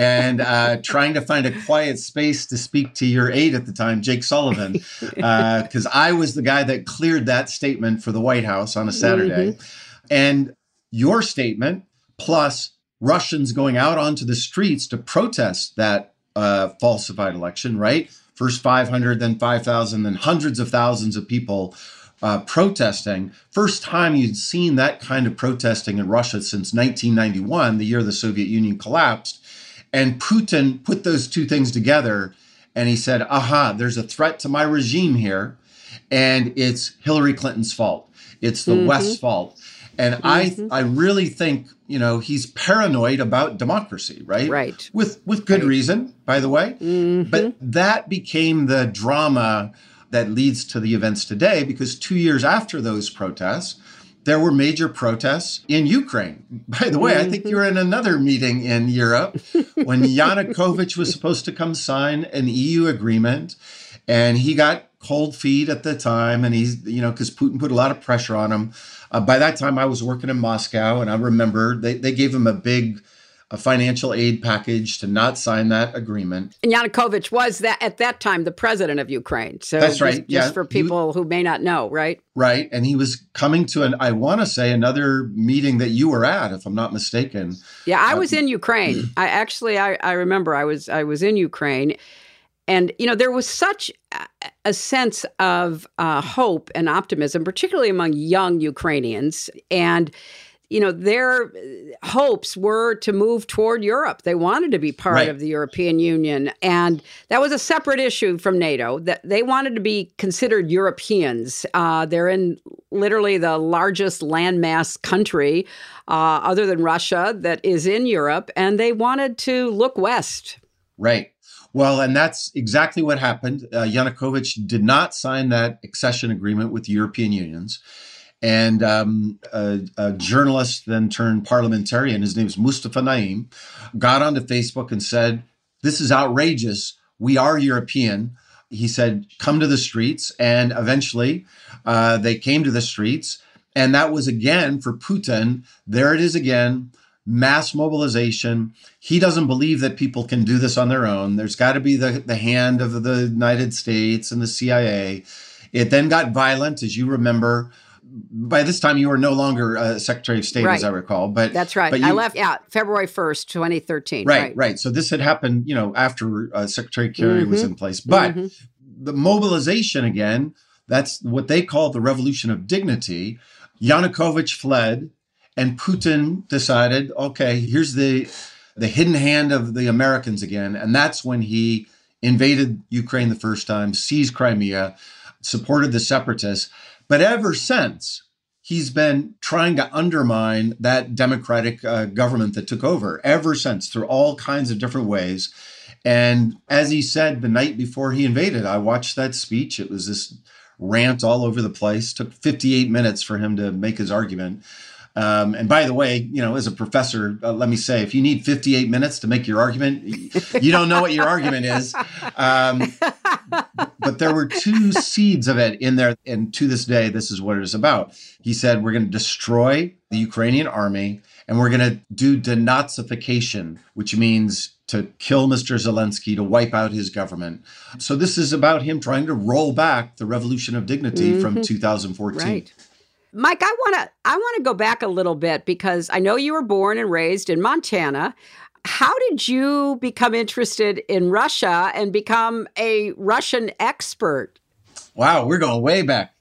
[SPEAKER 10] and trying to find a quiet space to speak to your aide at the time, Jake Sullivan, because I was the guy that cleared that statement for the White House on a Saturday. And your statement, plus Russians going out onto the streets to protest that falsified election, right? First 500, then 5,000, then hundreds of thousands of people protesting. First time you'd seen that kind of protesting in Russia since 1991, the year the Soviet Union collapsed. And Putin put those two things together and he said, there's a threat to my regime here, and it's Hillary Clinton's fault. It's the West's fault. And I really think, he's paranoid about democracy, right?
[SPEAKER 7] Right.
[SPEAKER 10] With good reason, by the way. But that became the drama that leads to the events today, because 2 years after those protests, there were major protests in Ukraine. By the way, I think you were in another meeting in Europe when Yanukovych was supposed to come sign an EU agreement, and he got cold feet at the time, and he's, because Putin put a lot of pressure on him. By that time, I was working in Moscow, and I remember they gave him a big financial aid package to not sign that agreement.
[SPEAKER 7] And Yanukovych was at that time the president of Ukraine. So
[SPEAKER 10] that's right.
[SPEAKER 7] Just for people who may not know, right?
[SPEAKER 10] Right. And he was coming to I want to say, another meeting that you were at, if I'm not mistaken.
[SPEAKER 7] Yeah, I was in Ukraine. I remember I was in Ukraine. And, there was such a sense of hope and optimism, particularly among young Ukrainians. And, their hopes were to move toward Europe. They wanted to be part of the European Union. And that was a separate issue from NATO. That they wanted to be considered Europeans. They're in literally the largest landmass country, other than Russia, that is in Europe. And they wanted to look west. Right.
[SPEAKER 10] Well, and that's exactly what happened. Yanukovych did not sign that accession agreement with the European unions. And a journalist then turned parliamentarian, his name is Mustafa Naim, got onto Facebook and said, "This is outrageous. We are European." He said, "Come to the streets." And eventually they came to the streets. And that was again for Putin. There it is again. Mass mobilization. He doesn't believe that people can do this on their own. There's got to be the hand of the United States and the CIA. It then got violent, as you remember. By this time, you were no longer Secretary of State, as I recall. But
[SPEAKER 7] that's right. I left February 1st, 2013.
[SPEAKER 10] Right. So this had happened, after Secretary Kerry was in place. But the mobilization, again, that's what they call the Revolution of Dignity. Yanukovych fled. And Putin decided, okay, here's the hidden hand of the Americans again. And that's when he invaded Ukraine the first time, seized Crimea, supported the separatists. But ever since, he's been trying to undermine that democratic government that took over, ever since, through all kinds of different ways. And as he said the night before he invaded, I watched that speech. It was this rant all over the place. Took 58 minutes for him to make his argument. And by the way, as a professor, let me say, if you need 58 minutes to make your argument, you don't know what your argument is. But there were two seeds of it in there. And to this day, this is what it is about. He said, we're going to destroy the Ukrainian army and we're going to do denazification, which means to kill Mr. Zelensky, to wipe out his government. So this is about him trying to roll back the Revolution of Dignity from 2014.
[SPEAKER 7] Right. Mike, I want to go back a little bit because I know you were born and raised in Montana. How did you become interested in Russia and become a Russian expert?
[SPEAKER 10] Wow, we're going way back.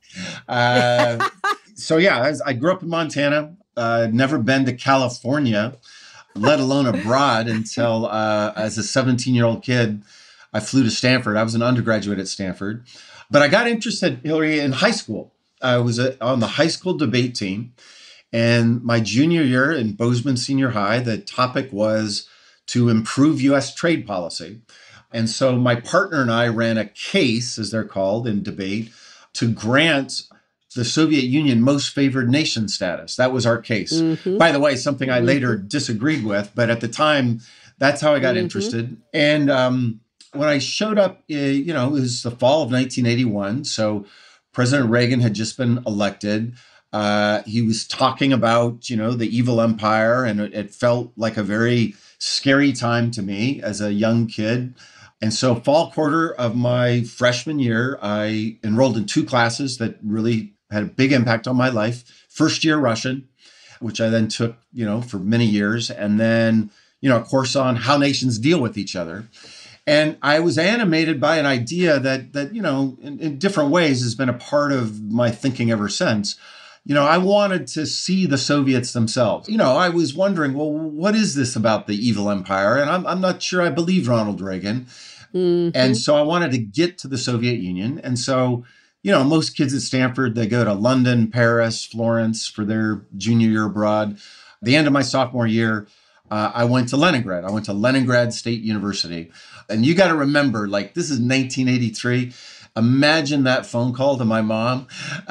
[SPEAKER 10] So I grew up in Montana. Never been to California, let alone abroad, until as a 17-year-old kid, I flew to Stanford. I was an undergraduate at Stanford. But I got interested, Hillary, in high school. I was on the high school debate team, and my junior year in Bozeman Senior High, the topic was to improve U.S. trade policy. And so my partner and I ran a case, as they're called in debate, to grant the Soviet Union most favored nation status. That was our case. By the way, something I later disagreed with, but at the time, that's how I got interested. And when I showed up, it was the fall of 1981. So President Reagan had just been elected. He was talking about, the evil empire, and it felt like a very scary time to me as a young kid. And so fall quarter of my freshman year, I enrolled in two classes that really had a big impact on my life. First year Russian, which I then took, for many years. And then, a course on how nations deal with each other. And I was animated by an idea that in different ways has been a part of my thinking ever since. I wanted to see the Soviets themselves. I was wondering, well, what is this about the evil empire? And I'm not sure I believe Ronald Reagan. And so I wanted to get to the Soviet Union. And so most kids at Stanford, they go to London, Paris, Florence for their junior year abroad. The end of my sophomore year, I went to Leningrad. I went to Leningrad State University. And you got to remember, this is 1983. Imagine that phone call to my mom,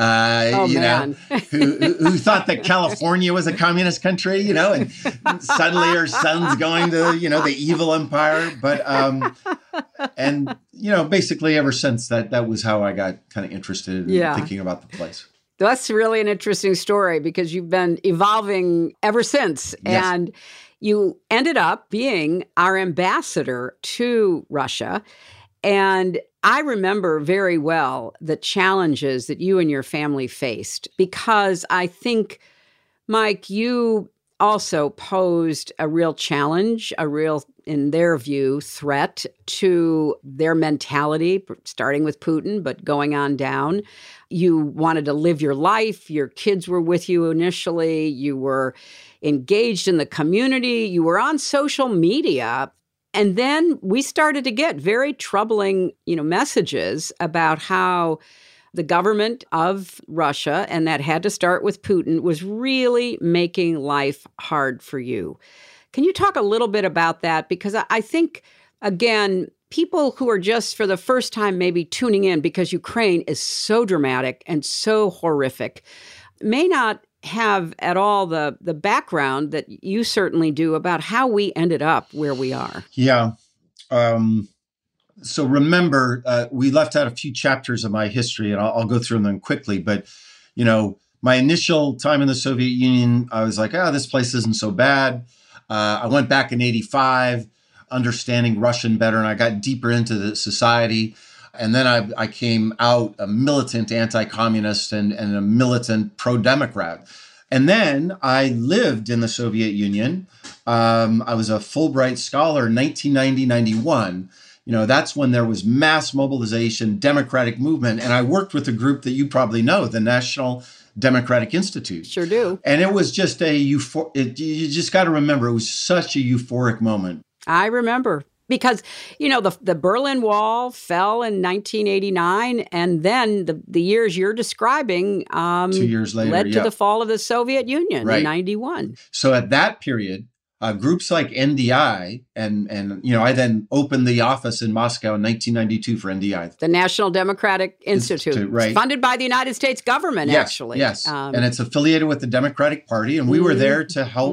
[SPEAKER 10] who thought that California was a communist country, and suddenly her son's going to, the evil empire. But, basically ever since that was how I got kind of interested in thinking about the place.
[SPEAKER 7] That's really an interesting story because you've been evolving ever since. Yes. And you ended up being our ambassador to Russia. And I remember very well the challenges that you and your family faced because I think, Mike, you also posed a real challenge, a real, in their view, threat to their mentality, starting with Putin, but going on down. You wanted to live your life. Your kids were with you initially. You were engaged in the community. You were on social media. And then we started to get very troubling, messages about how the government of Russia, and that had to start with Putin, was really making life hard for you. Can you talk a little bit about that? Because I think, again, people who are just for the first time maybe tuning in because Ukraine is so dramatic and so horrific may not have at all the background that you certainly do about how we ended up where we are.
[SPEAKER 10] Yeah. So remember, we left out a few chapters of my history, and I'll go through them quickly. But, my initial time in the Soviet Union, I was like, this place isn't so bad. I went back in 85, understanding Russian better, and I got deeper into the society. And then I came out a militant anti-communist and a militant pro-democrat. And then I lived in the Soviet Union. I was a Fulbright scholar in 1990-91. That's when there was mass mobilization, democratic movement. And I worked with a group that you probably know, the National Democratic Institute.
[SPEAKER 7] Sure do.
[SPEAKER 10] And it was just you just got to remember, it was such a euphoric moment.
[SPEAKER 7] I remember. Because, the Berlin Wall fell in 1989, and then the years you're describing
[SPEAKER 10] 2 years later,
[SPEAKER 7] led to the fall of the Soviet Union in 91.
[SPEAKER 10] So at that period, groups like NDI, and I then opened the office in Moscow in 1992 for NDI.
[SPEAKER 7] The National Democratic Institute,
[SPEAKER 10] right.
[SPEAKER 7] Funded by the United States government, actually.
[SPEAKER 10] Yes, and it's affiliated with the Democratic Party, and we were there to help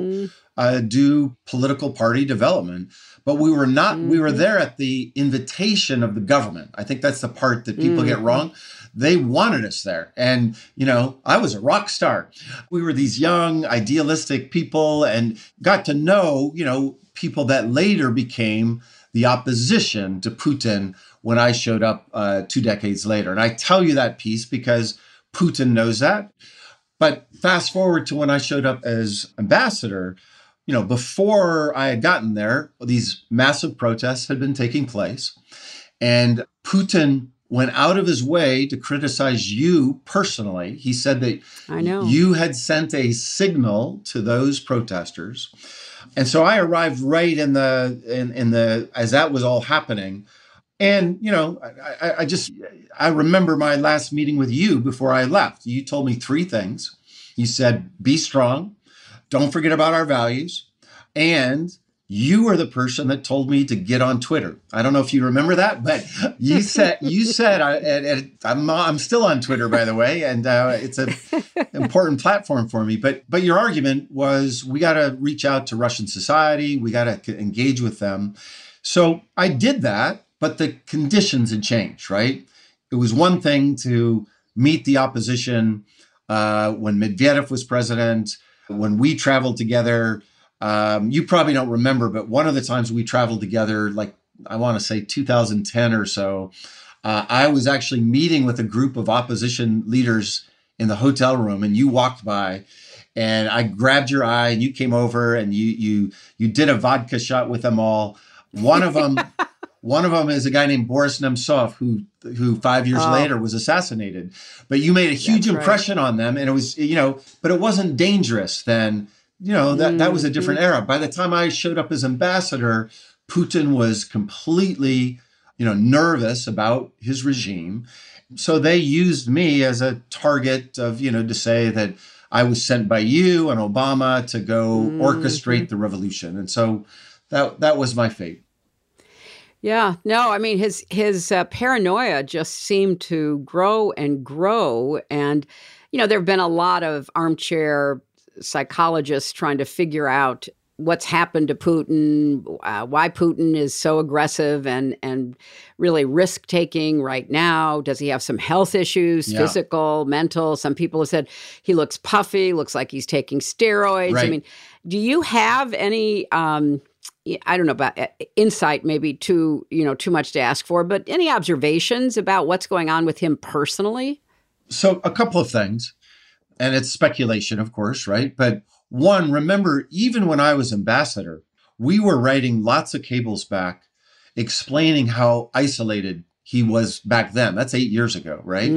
[SPEAKER 10] do political party development. But we were not, we were there at the invitation of the government. I think that's the part that people get wrong. They wanted us there. And, I was a rock star. We were these young, idealistic people and got to know, people that later became the opposition to Putin when I showed up 2 decades later. And I tell you that piece because Putin knows that. But fast forward to when I showed up as ambassador, before I had gotten there, these massive protests had been taking place. And Putin went out of his way to criticize you personally. He said that you had sent a signal to those protesters. And so I arrived right in the as that was all happening. And, I remember my last meeting with you before I left. You told me 3 things. You said, be strong. Don't forget about our values. And you were the person that told me to get on Twitter. I don't know if you remember that, but you said I'm still on Twitter, by the way, and it's an important platform for me. But your argument was we got to reach out to Russian society. We got to engage with them. So I did that, but the conditions had changed, right? It was one thing to meet the opposition when Medvedev was president. When we traveled together, you probably don't remember, but one of the times we traveled together, I want to say 2010 or so, I was actually meeting with a group of opposition leaders in the hotel room, and you walked by, and I grabbed your eye, and you came over, and you did a vodka shot with them all. One of them is a guy named Boris Nemtsov, who 5 years later was assassinated. But you made a huge impression on them, and it was, but it wasn't dangerous then. That was a different era. By the time I showed up as ambassador, Putin was completely, nervous about his regime. So they used me as a target of, to say that I was sent by you and Obama to go orchestrate the revolution. And so that was my fate.
[SPEAKER 7] Yeah, no, I mean, his paranoia just seemed to grow and grow. And, there have been a lot of armchair psychologists trying to figure out what's happened to Putin, why Putin is so aggressive and really risk-taking right now. Does he have some health issues, physical, mental? Some people have said he looks puffy, looks like he's taking steroids.
[SPEAKER 10] Right.
[SPEAKER 7] I mean, do you have any, I don't know about insight, maybe too much to ask for, but any observations about what's going on with him personally?
[SPEAKER 10] So a couple of things, and it's speculation, of course, right? But one, remember, even when I was ambassador, we were writing lots of cables back explaining how isolated he was back then. That's 8 years ago, right?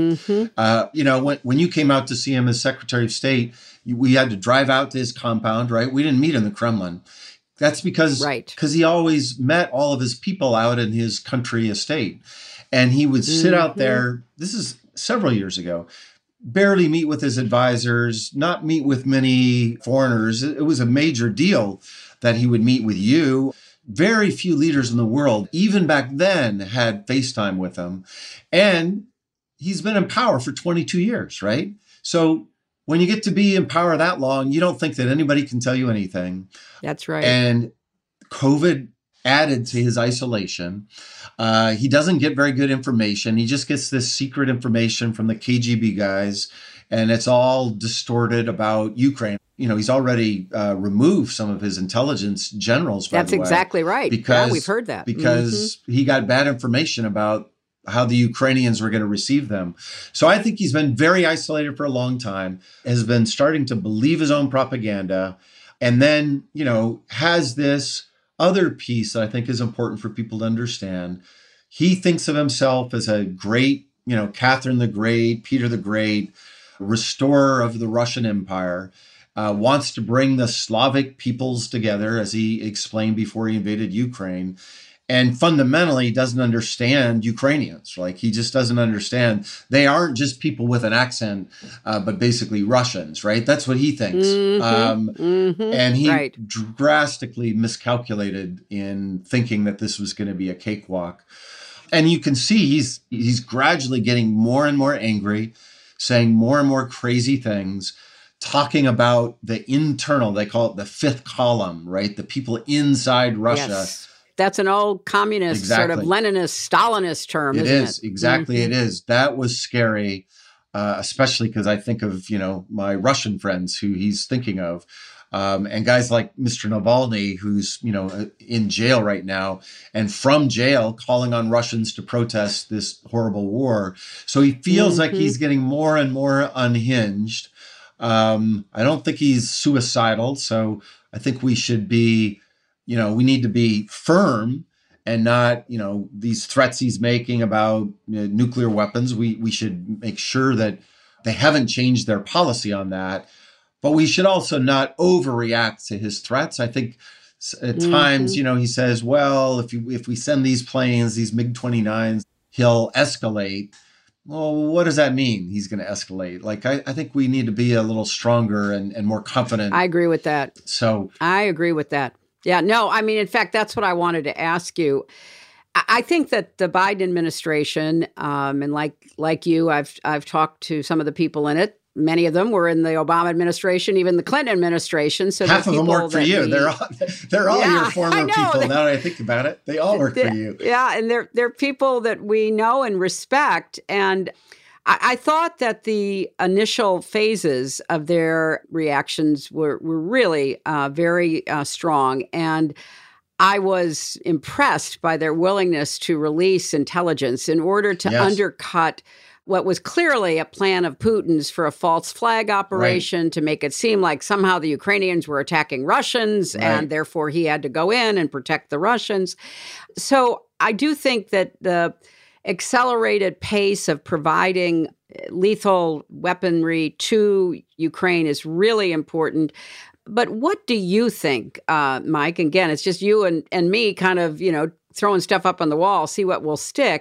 [SPEAKER 10] When you came out to see him as Secretary of State, we had to drive out to his compound, right? We didn't meet in the Kremlin. That's because he always met all of his people out in his country estate. And he would sit out there, this is several years ago, barely meet with his advisors, not meet with many foreigners. It was a major deal that he would meet with you. Very few leaders in the world, even back then, had FaceTime with him. And he's been in power for 22 years, right? So when you get to be in power that long, you don't think that anybody can tell you anything.
[SPEAKER 7] That's right.
[SPEAKER 10] And COVID added to his isolation. He doesn't get very good information. He just gets this secret information from the KGB guys, and it's all distorted about Ukraine. He's already removed some of his intelligence generals, by
[SPEAKER 7] That's
[SPEAKER 10] the way,
[SPEAKER 7] exactly right.
[SPEAKER 10] Because,
[SPEAKER 7] we've heard that.
[SPEAKER 10] Because he got bad information about how the Ukrainians were going to receive them. So I think he's been very isolated for a long time, has been starting to believe his own propaganda, and then, has this other piece that I think is important for people to understand. He thinks of himself as a great, Catherine the Great, Peter the Great, restorer of the Russian Empire, wants to bring the Slavic peoples together, as he explained before he invaded Ukraine. And fundamentally doesn't understand Ukrainians. Like, he just doesn't understand. They aren't just people with an accent, but basically Russians, right? That's what he thinks. And he drastically miscalculated in thinking that this was going to be a cakewalk. And you can see he's gradually getting more and more angry, saying more and more crazy things, talking about the internal, they call it the fifth column, right? The people inside Russia.
[SPEAKER 7] Yes. That's an old communist, sort of Leninist, Stalinist term, isn't it?
[SPEAKER 10] It is, exactly it is. That was scary, especially because I think of, my Russian friends who he's thinking of, and guys like Mr. Navalny, who's, in jail right now, and from jail calling on Russians to protest this horrible war. So he feels like he's getting more and more unhinged. I don't think he's suicidal, so I think we should be... we need to be firm and not, these threats he's making about nuclear weapons. We should make sure that they haven't changed their policy on that. But we should also not overreact to his threats. I think at times, he says, well, if we send these planes, these MiG-29s, he'll escalate. Well, what does that mean? He's going to escalate. Like, I think we need to be a little stronger and more confident.
[SPEAKER 7] I agree with that.
[SPEAKER 10] So
[SPEAKER 7] I agree with that. Yeah, no, I mean, in fact, that's what I wanted to ask you. I think that the Biden administration, and like you, I've talked to some of the people in it. Many of them were in the Obama administration, even the Clinton administration. So
[SPEAKER 10] half of them work for you. They're all your former people. Now that I think about it, they all work for you.
[SPEAKER 7] Yeah, and they're people that we know and respect. And I thought that the initial phases of their reactions were really very strong. And I was impressed by their willingness to release intelligence in order to undercut what was clearly a plan of Putin's for a false flag operation to make it seem like somehow the Ukrainians were attacking Russians and therefore he had to go in and protect the Russians. So I do think that the accelerated pace of providing lethal weaponry to Ukraine is really important. But what do you think, Mike? Again, it's just you and me kind of, throwing stuff up on the wall, see what will stick.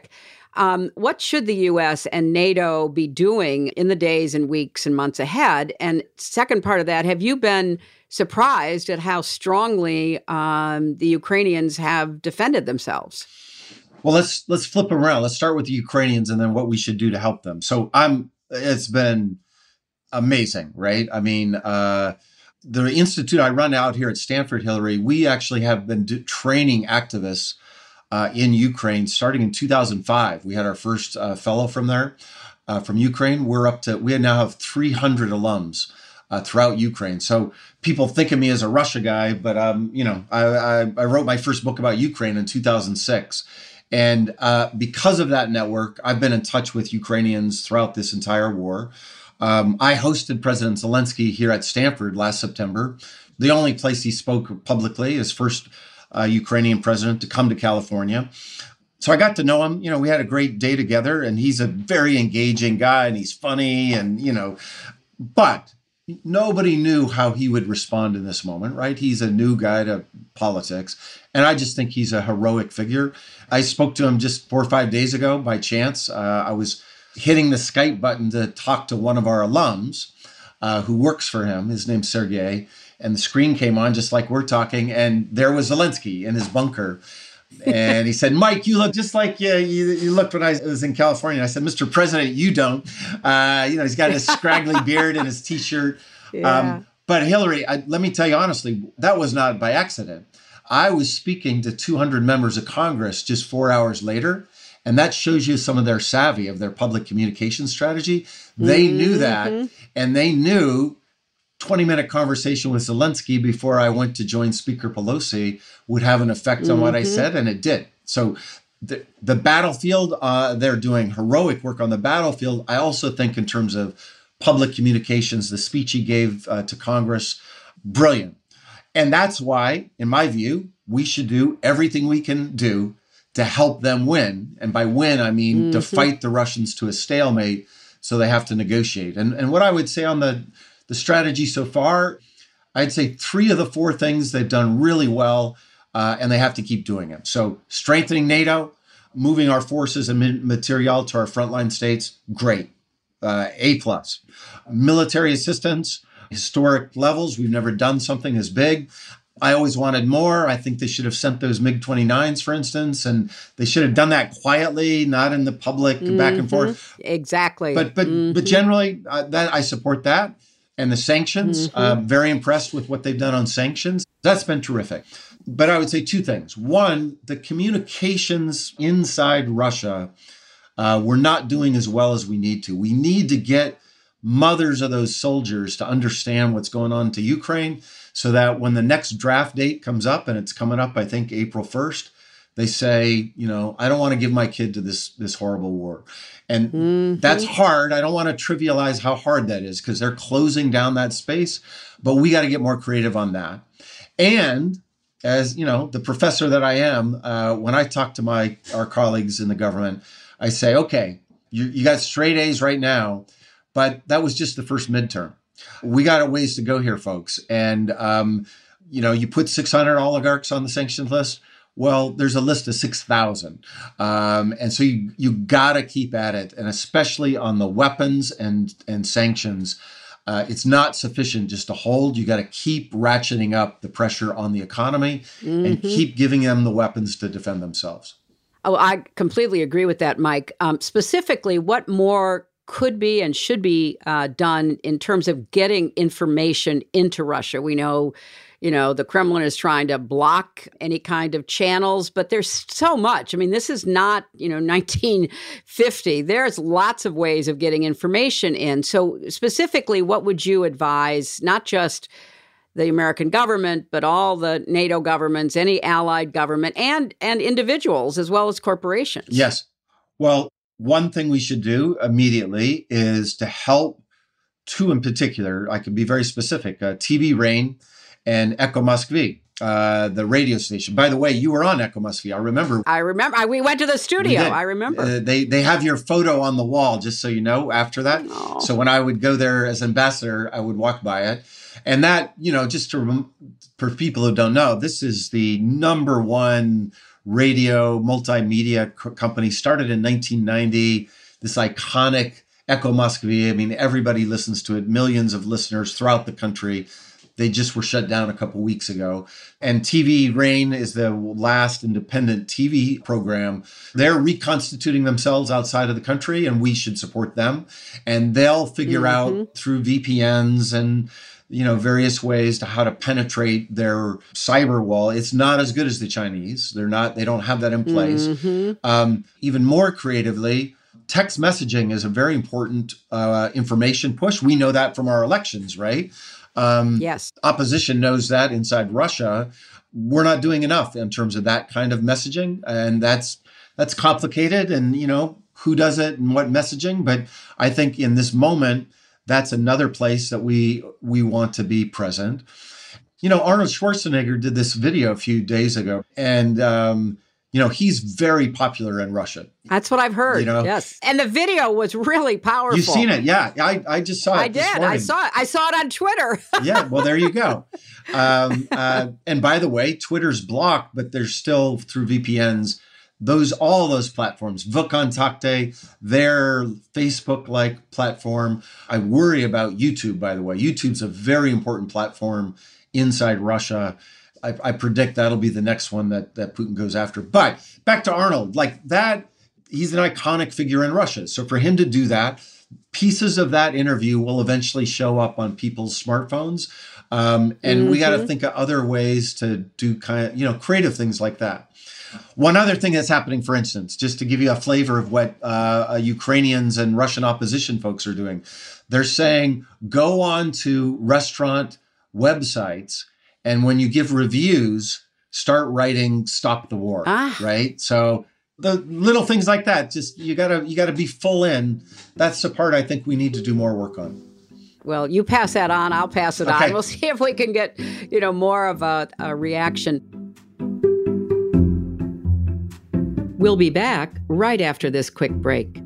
[SPEAKER 7] What should the U.S. and NATO be doing in the days and weeks and months ahead? And second part of that, have you been surprised at how strongly the Ukrainians have defended themselves?
[SPEAKER 10] Well, let's flip around. Let's start with the Ukrainians and then what we should do to help them. So it's been amazing, right? I mean, the institute I run out here at Stanford, Hillary, we actually have been training activists in Ukraine starting in 2005. We had our first fellow from there, from Ukraine. We now have 300 alums throughout Ukraine. So people think of me as a Russia guy, but I wrote my first book about Ukraine in 2006. And because of that network, I've been in touch with Ukrainians throughout this entire war. I hosted President Zelensky here at Stanford last September. The only place he spoke publicly, his first Ukrainian president to come to California. So I got to know him. We had a great day together, and he's a very engaging guy, and he's funny, and but nobody knew how he would respond in this moment, right? He's a new guy to politics, and I just think he's a heroic figure. I spoke to him just 4 or 5 days ago by chance. I was hitting the Skype button to talk to one of our alums who works for him. His name's Sergey. And the screen came on just like we're talking. And there was Zelensky in his bunker. And he said, Mike, you look just like you looked when I was in California. And I said, Mr. President, you don't. He's got his scraggly beard and his T-shirt.
[SPEAKER 7] Yeah.
[SPEAKER 10] But Hillary, let me tell you honestly, that was not by accident. I was speaking to 200 members of Congress just 4 hours later. And that shows you some of their savvy of their public communication strategy. They knew that, and they knew 20-minute conversation with Zelensky before I went to join Speaker Pelosi would have an effect on what I said, and it did. So the battlefield, they're doing heroic work on the battlefield. I also think in terms of public communications, the speech he gave to Congress, brilliant. And that's why, in my view, we should do everything we can do to help them win. And by win, I mean to fight the Russians to a stalemate so they have to negotiate. And what I would say on the strategy so far, I'd say 3 of the 4 things they've done really well, and they have to keep doing it. So strengthening NATO, moving our forces and materiel to our frontline states, great, A+. Military assistance, historic levels. We've never done something as big. I always wanted more. I think they should have sent those MiG-29s, for instance, and they should have done that quietly, not in the public back and forth.
[SPEAKER 7] Exactly.
[SPEAKER 10] But generally, that I support that. And the sanctions, very impressed with what they've done on sanctions. That's been terrific. But I would say 2 things. One, the communications inside Russia, we're not doing as well as we need to. We need to get mothers of those soldiers to understand what's going on to Ukraine so that when the next draft date comes up, and it's coming up, I think, April 1st, they say, I don't want to give my kid to this horrible war. And that's hard. I don't want to trivialize how hard that is because they're closing down that space, but we got to get more creative on that. And as the professor that I am, when I talk to our colleagues in the government, I say, okay, you got straight A's right now, but that was just the first midterm. We got a ways to go here, folks. And, you put 600 oligarchs on the sanctions list. Well, there's a list of 6,000. And so you got to keep at it. And especially on the weapons and sanctions, it's not sufficient just to hold. You got to keep ratcheting up the pressure on the economy and keep giving them the weapons to defend themselves.
[SPEAKER 7] Oh, I completely agree with that, Mike. Specifically, what more could be and should be done in terms of getting information into Russia? We know, the Kremlin is trying to block any kind of channels, but there's so much. I mean, this is not, 1950. There's lots of ways of getting information in. So specifically, what would you advise, not just the American government, but all the NATO governments, any allied government, and individuals as well as corporations?
[SPEAKER 10] Yes. Well, one thing we should do immediately is to help 2 in particular. I can be very specific, TV Rain and Echo Moskvy, the radio station. By the way, you were on Echo Moskvy. I remember.
[SPEAKER 7] We went to the studio. I remember.
[SPEAKER 10] They have your photo on the wall, just so you know, after that. Oh. So when I would go there as ambassador, I would walk by it. And that, just for people who don't know, this is the #1 radio multimedia company, started in 1990, this iconic Echo Moskvy. I mean, everybody listens to it, millions of listeners throughout the country. They just were shut down a couple weeks ago. And TV Rain is the last independent TV program. They're reconstituting themselves outside of the country, and we should support them. And they'll figure out through VPNs and various ways to how to penetrate their cyber wall. It's not as good as the Chinese. They don't have that in place. Even more creatively, text messaging is a very important information push. We know that from our elections, right?
[SPEAKER 7] Yes.
[SPEAKER 10] Opposition knows that inside Russia. We're not doing enough in terms of that kind of messaging. And that's complicated, and, who does it and what messaging. But I think in this moment, that's another place that we want to be present. Arnold Schwarzenegger did this video a few days ago, and he's very popular in Russia.
[SPEAKER 7] That's what I've heard. Yes. And the video was really powerful.
[SPEAKER 10] You've seen it. Yeah. I just saw it.
[SPEAKER 7] I did. I saw it. I saw it on Twitter.
[SPEAKER 10] Yeah. Well, there you go. And by the way, Twitter's blocked, but there's still through VPNs, all those platforms, VKontakte, their Facebook-like platform. I worry about YouTube, by the way. YouTube's a very important platform inside Russia. I predict that'll be the next one that Putin goes after. But back to Arnold, like that, he's an iconic figure in Russia. So for him to do that, pieces of that interview will eventually show up on people's smartphones. And we got to think of other ways to do creative things like that. One other thing that's happening, for instance, just to give you a flavor of what Ukrainians and Russian opposition folks are doing, they're saying, go on to restaurant websites, and when you give reviews, start writing "Stop the War," right? So the little things like that, just you gotta be full in. That's the part I think we need to do more work on.
[SPEAKER 7] Well, you pass that on, I'll pass it on. We'll see if we can get more of a reaction. We'll be back right after this quick break.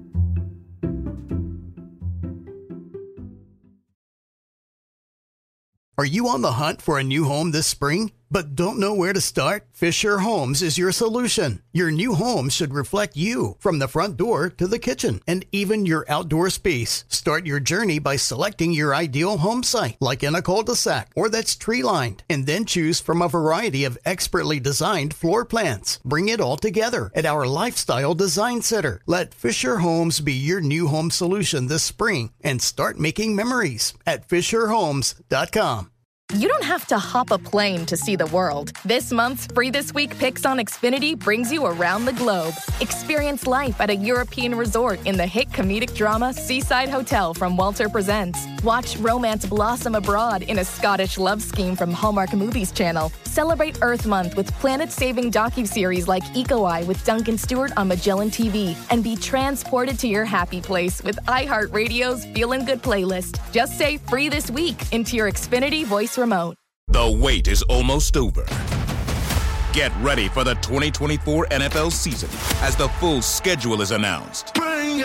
[SPEAKER 1] Are you on the hunt for a new home this spring, but don't know where to start? Fisher Homes is your solution. Your new home should reflect you, from the front door to the kitchen, and even your outdoor space. Start your journey by selecting your ideal home site, like in a cul-de-sac or that's tree-lined, and then choose from a variety of expertly designed floor plans. Bring it all together at our Lifestyle Design Center. Let Fisher Homes be your new home solution this spring, and start making memories at FisherHomes.com.
[SPEAKER 3] You don't have to hop a plane to see the world. This month's Free This Week Picks on Xfinity brings you around the globe. Experience life at a European resort in the hit comedic drama Seaside Hotel from Walter Presents. Watch romance blossom abroad in a Scottish love scheme from Hallmark Movies Channel. Celebrate Earth Month with planet-saving docuseries like Eco Eye with Duncan Stewart on Magellan TV. And be transported to your happy place with iHeartRadio's Feelin' Good playlist. Just say Free This Week into your Xfinity voice remote.
[SPEAKER 2] The wait is almost over. Get ready for the 2024 NFL season as the full schedule is announced.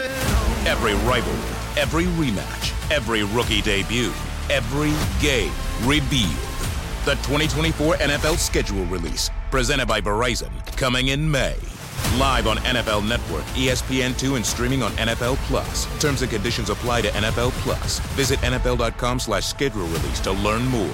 [SPEAKER 2] Every rivalry, every rematch, every rookie debut, every game revealed. The 2024 NFL schedule release, presented by Verizon, coming in May. Live on NFL Network, ESPN2, and streaming on NFL Plus. Terms and conditions apply to NFL Plus. Visit NFL.com/schedule release to learn more.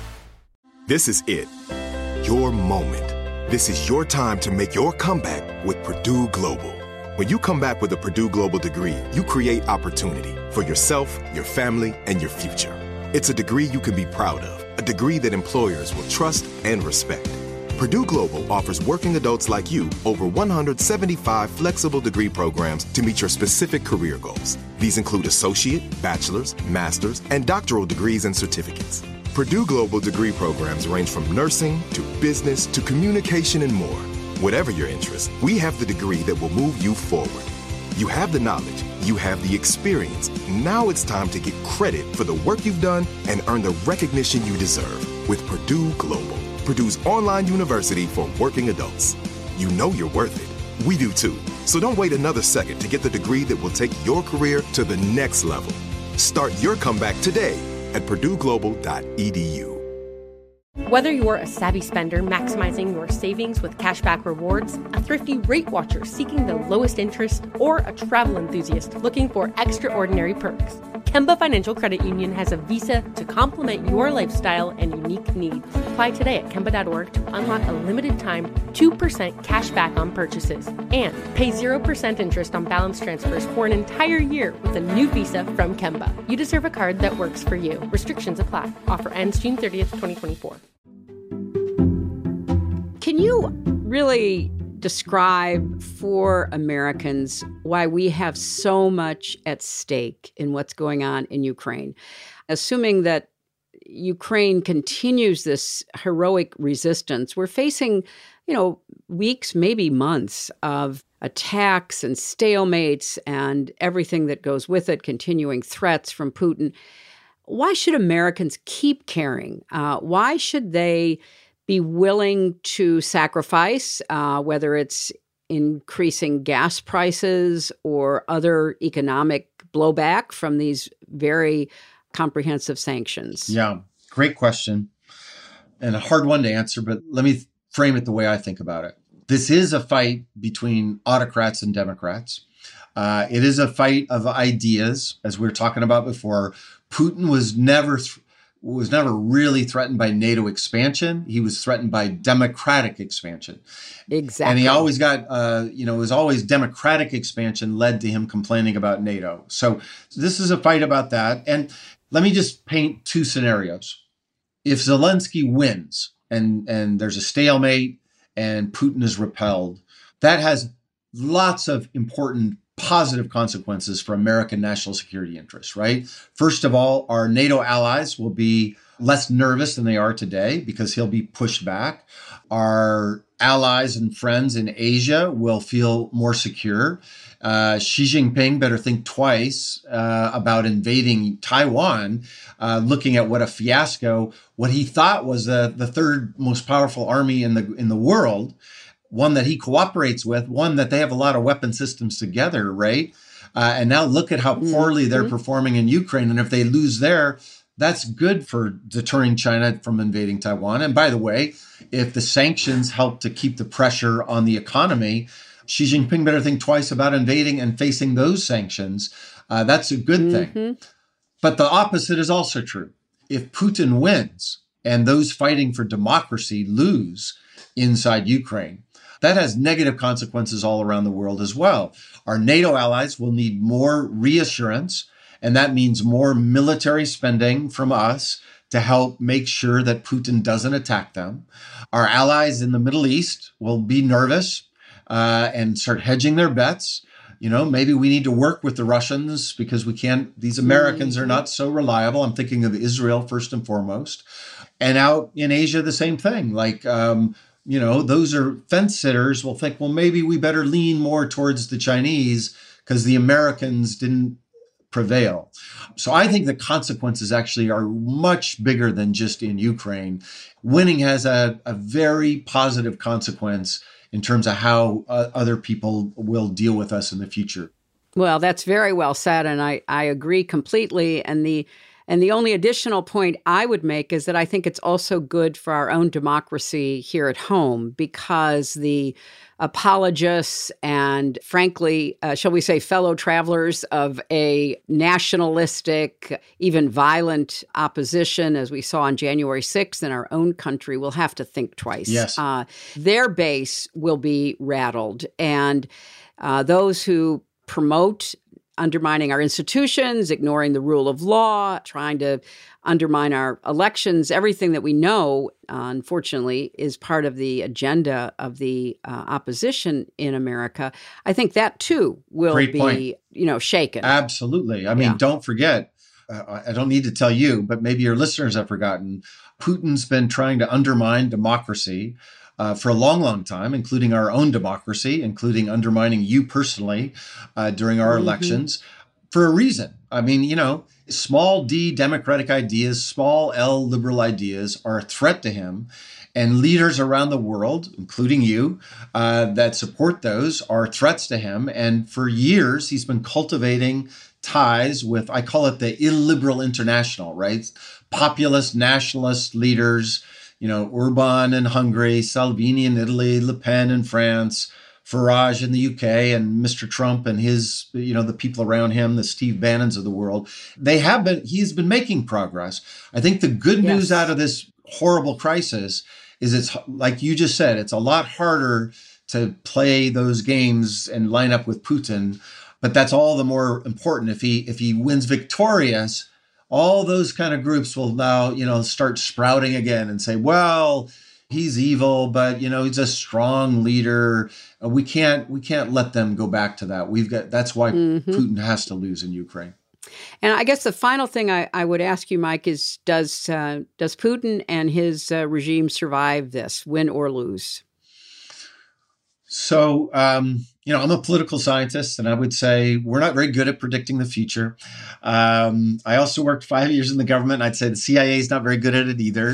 [SPEAKER 4] This is it. Your moment. This is your time to make your comeback with Purdue Global. When you come back with a Purdue Global degree, you create opportunity for yourself, your family, and your future. It's a degree you can be proud of, a degree that employers will trust and respect. Purdue Global offers working adults like you over 175 flexible degree programs to meet your specific career goals. These include associate, bachelor's, master's, and doctoral degrees and certificates. Purdue Global degree programs range from nursing to business to communication and more. Whatever your interest, we have the degree that will move you forward. You have the knowledge, you have the experience. Now it's time to get credit for the work you've done and earn the recognition you deserve with Purdue Global, Purdue's online university for working adults. You know you're worth it. We do too. So don't wait another second to get the degree that will take your career to the next level. Start your comeback today at purdueglobal.edu.
[SPEAKER 9] Whether you're a savvy spender maximizing your savings with cashback rewards, a thrifty rate watcher seeking the lowest interest, or a travel enthusiast looking for extraordinary perks, Kemba Financial Credit Union has a visa to complement your lifestyle and unique needs. Apply today at Kemba.org to unlock a limited time 2% cash back on purchases and pay 0% interest on balance transfers for an entire year with a new visa from Kemba. You deserve a card that works for you. Restrictions apply. Offer ends June 30th, 2024.
[SPEAKER 7] Can you really describe for Americans why we have so much at stake in what's going on in Ukraine? Assuming that Ukraine continues this heroic resistance, we're facing, weeks, maybe months of attacks and stalemates and everything that goes with it, continuing threats from Putin. Why should Americans keep caring? Why should they be willing to sacrifice, whether it's increasing gas prices or other economic blowback from these very comprehensive sanctions?
[SPEAKER 10] Yeah, great question. And a hard one to answer, but let me frame it the way I think about it. This is a fight between autocrats and Democrats. It is a fight of ideas, as we were talking about before. Putin was never really threatened by NATO expansion. He was threatened by democratic expansion.
[SPEAKER 7] Exactly.
[SPEAKER 10] And he always got, it was always democratic expansion led to him complaining about NATO. So this is a fight about that. And let me just paint two scenarios. If Zelensky wins and there's a stalemate and Putin is repelled, that has lots of important positive consequences for American national security interests, right? First of all, our NATO allies will be less nervous than they are today because he'll be pushed back. Our allies and friends in Asia will feel more secure. Xi Jinping better think twice about invading Taiwan, looking at what a fiasco, what he thought was the third most powerful army in the world, one that he cooperates with, one that they have a lot of weapon systems together, right? And now look at how poorly they're performing in Ukraine. And if they lose there, that's good for deterring China from invading Taiwan. And by the way, if the sanctions help to keep the pressure on the economy, Xi Jinping better think twice about invading and facing those sanctions. That's a good thing. But the opposite is also true. If Putin wins and those fighting for democracy lose inside Ukraine, that has negative consequences all around the world as well. Our NATO allies will need more reassurance, and that means more military spending from us to help make sure that Putin doesn't attack them. Our allies in the Middle East will be nervous and start hedging their bets. Maybe we need to work with the Russians because these Americans are not so reliable. I'm thinking of Israel first and foremost. And out in Asia, the same thing. Those are fence sitters will think, well, maybe we better lean more towards the Chinese because the Americans didn't prevail. So I think the consequences actually are much bigger than just in Ukraine. Winning has a very positive consequence in terms of how other people will deal with us in the future.
[SPEAKER 7] Well, that's very well said, and I agree completely. And the only additional point I would make is that I think it's also good for our own democracy here at home because the apologists and, frankly, shall we say, fellow travelers of a nationalistic, even violent opposition, as we saw on January 6th in our own country, will have to think twice.
[SPEAKER 10] Yes.
[SPEAKER 7] Their base will be rattled. And those who promote undermining our institutions, ignoring the rule of law, trying to undermine our elections, everything that we know, unfortunately, is part of the agenda of the opposition in America. I think that, too, will be, shaken.
[SPEAKER 10] Absolutely. I mean, don't forget, I don't need to tell you, but maybe your listeners have forgotten, Putin's been trying to undermine democracy for a long, long time, including our own democracy, including undermining you personally during our elections for a reason. I mean, small d democratic ideas, small l liberal ideas are a threat to him. And leaders around the world, including you, that support those are threats to him. And for years, he's been cultivating ties with, I call it the illiberal international, right? Populist nationalist leaders, Orban in Hungary, Salvini in Italy, Le Pen in France, Farage in the UK, and Mr. Trump and his, the people around him, the Steve Bannons of the world. He's been making progress. I think the good news out of this horrible crisis is it's, like you just said, it's a lot harder to play those games and line up with Putin. But that's all the more important. If he wins victorious, all those kind of groups will now, start sprouting again and say, well, he's evil, but he's a strong leader. We can't let them go back to that. That's why Putin has to lose in Ukraine.
[SPEAKER 7] And I guess the final thing I would ask you, Mike, is does Putin and his regime survive this, win or lose?
[SPEAKER 10] So, I'm a political scientist, and I would say we're not very good at predicting the future. I also worked 5 years in the government, and I'd say the CIA is not very good at it either.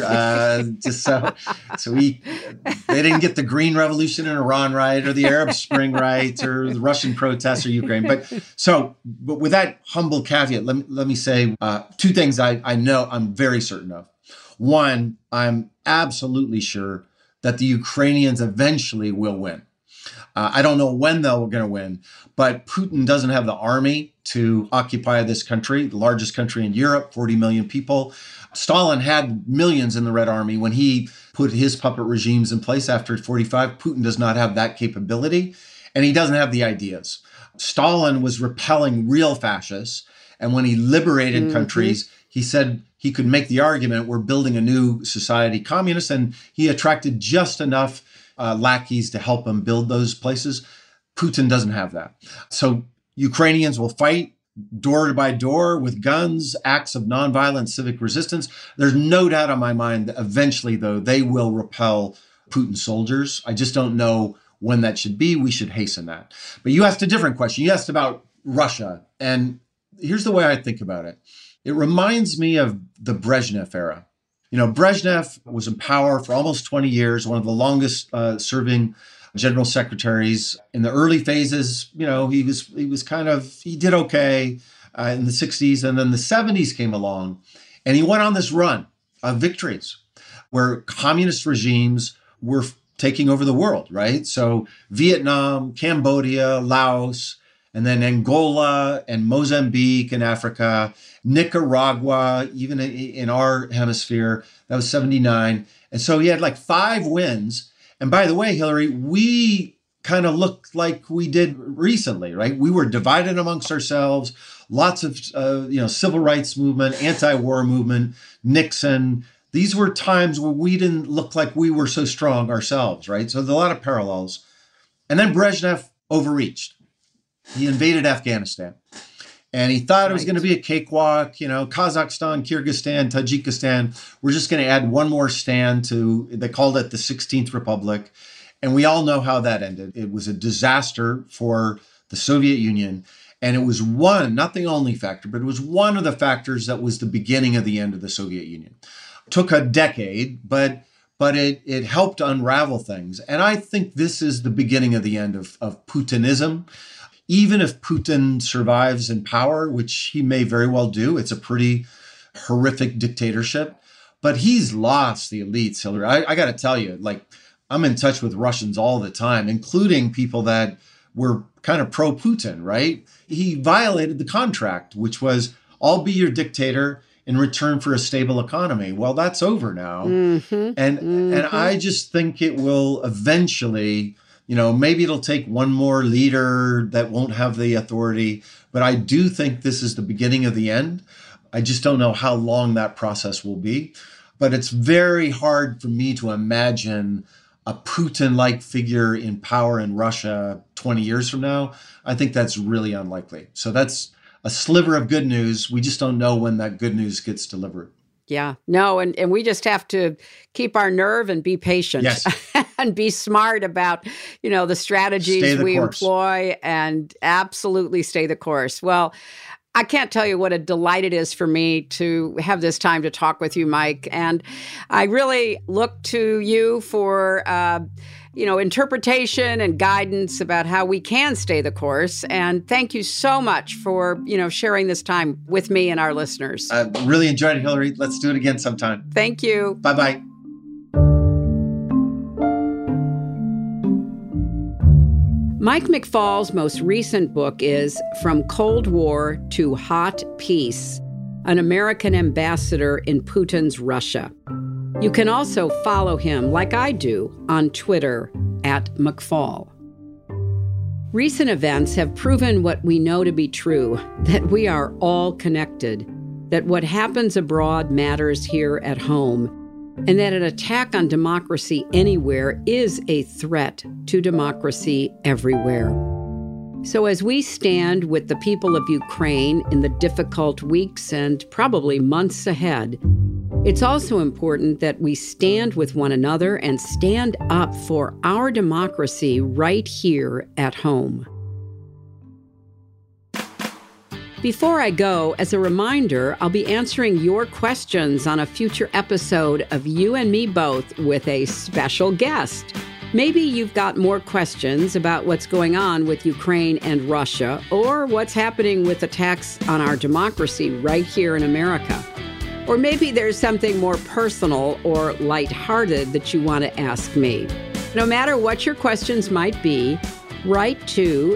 [SPEAKER 10] They didn't get the Green Revolution in Iran right, or the Arab Spring right, or the Russian protests, or Ukraine. But with that humble caveat, let me say two things I know I'm very certain of. One, I'm absolutely sure that the Ukrainians eventually will win. I don't know when they're going to win, but Putin doesn't have the army to occupy this country, the largest country in Europe, 40 million people. Stalin had millions in the Red Army when he put his puppet regimes in place after 1945. Putin does not have that capability, and he doesn't have the ideas. Stalin was repelling real fascists, and when he liberated countries, he said he could make the argument, we're building a new society, communist, and he attracted just enough lackeys to help him build those places. Putin doesn't have that. So Ukrainians will fight door by door with guns, acts of nonviolent civic resistance. There's no doubt on my mind that eventually, though, they will repel Putin's soldiers. I just don't know when that should be. We should hasten that. But you asked a different question. You asked about Russia. And here's the way I think about it. It reminds me of the Brezhnev era. Brezhnev was in power for almost 20 years, one of the longest serving general secretaries. In the early phases, he did okay in the 60s. And then the 70s came along, and he went on this run of victories where communist regimes were taking over the world, right? So Vietnam, Cambodia, Laos, and then Angola and Mozambique in Africa, Nicaragua, even in our hemisphere, that was 1979. And so he had like 5 wins. And by the way, Hillary, we kind of looked like we did recently, right? We were divided amongst ourselves, lots of, civil rights movement, anti-war movement, Nixon. These were times where we didn't look like we were so strong ourselves, right? So there's a lot of parallels. And then Brezhnev overreached. He invaded Afghanistan, and he thought it was going to be a cakewalk. Kazakhstan, Kyrgyzstan, Tajikistan. We're just going to add one more stand they called it the 16th Republic. And we all know how that ended. It was a disaster for the Soviet Union. And it was not the only factor, but it was one of the factors that was the beginning of the end of the Soviet Union. It took a decade, but it helped unravel things. And I think this is the beginning of the end of Putinism. Even if Putin survives in power, which he may very well do, it's a pretty horrific dictatorship, but he's lost the elites, Hillary. I got to tell you, I'm in touch with Russians all the time, including people that were kind of pro-Putin, right? He violated the contract, which was, I'll be your dictator in return for a stable economy. Well, that's over now. And I just think it will eventually... maybe it'll take one more leader that won't have the authority, but I do think this is the beginning of the end. I just don't know how long that process will be. But it's very hard for me to imagine a Putin-like figure in power in Russia 20 years from now. I think that's really unlikely. So that's a sliver of good news. We just don't know when that good news gets delivered.
[SPEAKER 7] Yeah, no, and we just have to keep our nerve and be patient.
[SPEAKER 10] Yes.
[SPEAKER 7] And be smart about, the strategies we employ, and absolutely stay the course. Well, I can't tell you what a delight it is for me to have this time to talk with you, Mike. And I really look to you for, interpretation and guidance about how we can stay the course. And thank you so much for, sharing this time with me and our listeners.
[SPEAKER 10] I really enjoyed it, Hillary. Let's do it again sometime.
[SPEAKER 7] Thank you.
[SPEAKER 10] Bye-bye.
[SPEAKER 7] Mike McFall's most recent book is From Cold War to Hot Peace, an American ambassador in Putin's Russia. You can also follow him, like I do, on Twitter @McFall. Recent events have proven what we know to be true, that we are all connected, that what happens abroad matters here at home, and that an attack on democracy anywhere is a threat to democracy everywhere. So as we stand with the people of Ukraine in the difficult weeks and probably months ahead, it's also important that we stand with one another and stand up for our democracy right here at home. Before I go, as a reminder, I'll be answering your questions on a future episode of You and Me Both with a special guest. Maybe you've got more questions about what's going on with Ukraine and Russia, or what's happening with attacks on our democracy right here in America. Or maybe there's something more personal or lighthearted that you want to ask me. No matter what your questions might be, write to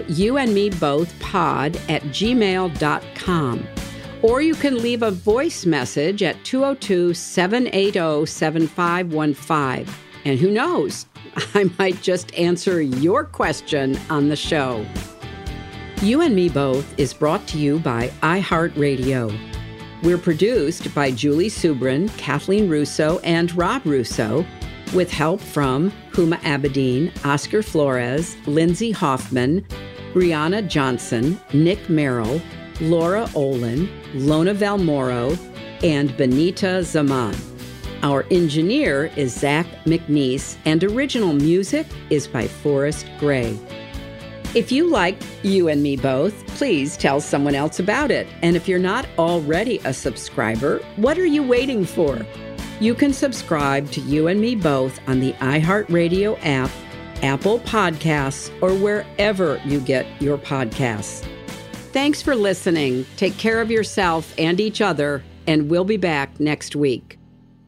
[SPEAKER 7] youandmebothpod@gmail.com. Or you can leave a voice message at 202-780-7515. And who knows, I might just answer your question on the show. You and Me Both is brought to you by iHeartRadio. We're produced by Julie Subrin, Kathleen Russo, and Rob Russo, with help from Huma Abedin, Oscar Flores, Lindsay Hoffman, Brianna Johnson, Nick Merrill, Laura Olin, Lona Valmoro, and Benita Zaman. Our engineer is Zach McNeese, and original music is by Forrest Gray. If you like You and Me Both, please tell someone else about it. And if you're not already a subscriber, what are you waiting for? You can subscribe to You and Me Both on the iHeartRadio app, Apple Podcasts, or wherever you get your podcasts. Thanks for listening. Take care of yourself and each other, and we'll be back next week.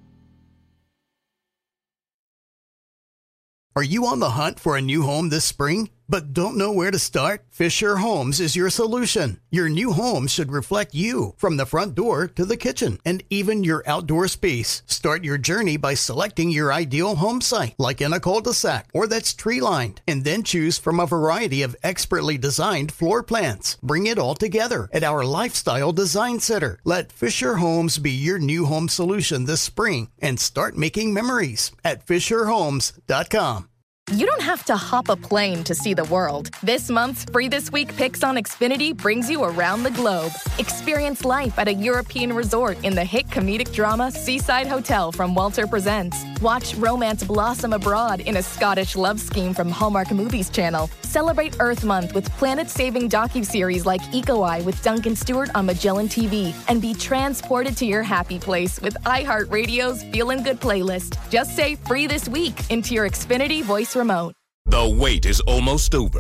[SPEAKER 1] Are you on the hunt for a new home this spring, but don't know where to start? Fisher Homes is your solution. Your new home should reflect you, from the front door to the kitchen and even your outdoor space. Start your journey by selecting your ideal home site, like in a cul-de-sac or that's tree-lined, and then choose from a variety of expertly designed floor plans. Bring it all together at our Lifestyle Design Center. Let Fisher Homes be your new home solution this spring and start making memories at FisherHomes.com.
[SPEAKER 3] You don't have to hop a plane to see the world. This month's Free This Week Picks on Xfinity brings you around the globe. Experience life at a European resort in the hit comedic drama Seaside Hotel from Walter Presents. Watch romance blossom abroad in a Scottish love scheme from Hallmark Movies Channel. Celebrate Earth Month with planet-saving docuseries like Eco Eye with Duncan Stewart on Magellan TV. And be transported to your happy place with iHeartRadio's Feelin' Good playlist. Just say Free This Week into your Xfinity voice remote.
[SPEAKER 2] The wait is almost over.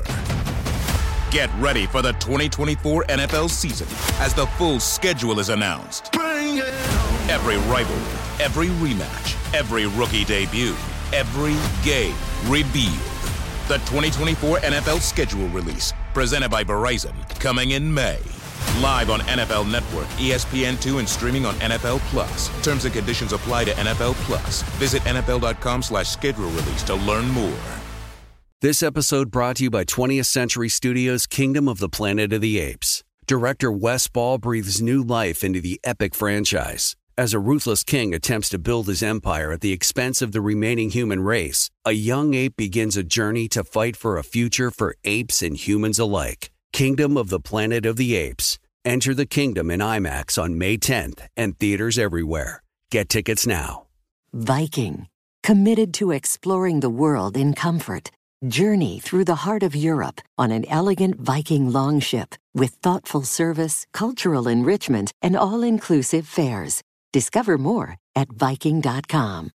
[SPEAKER 2] Get ready for the 2024 NFL season as the full schedule is announced. Bring it on. Every rivalry, every rematch, every rookie debut, every game revealed. The 2024 NFL schedule release, presented by Verizon, coming in May. Live on NFL Network, ESPN2, and streaming on NFL Plus. Terms and conditions apply to NFL Plus. Visit NFL.com/schedule release to learn more.
[SPEAKER 11] This episode brought to you by 20th Century Studios' Kingdom of the Planet of the Apes. Director Wes Ball breathes new life into the epic franchise. As a ruthless king attempts to build his empire at the expense of the remaining human race, a young ape begins a journey to fight for a future for apes and humans alike. Kingdom of the Planet of the Apes. Enter the kingdom in IMAX on May 10th and theaters everywhere. Get tickets now.
[SPEAKER 12] Viking, committed to exploring the world in comfort. Journey through the heart of Europe on an elegant Viking longship with thoughtful service, cultural enrichment, and all-inclusive fares. Discover more at Viking.com.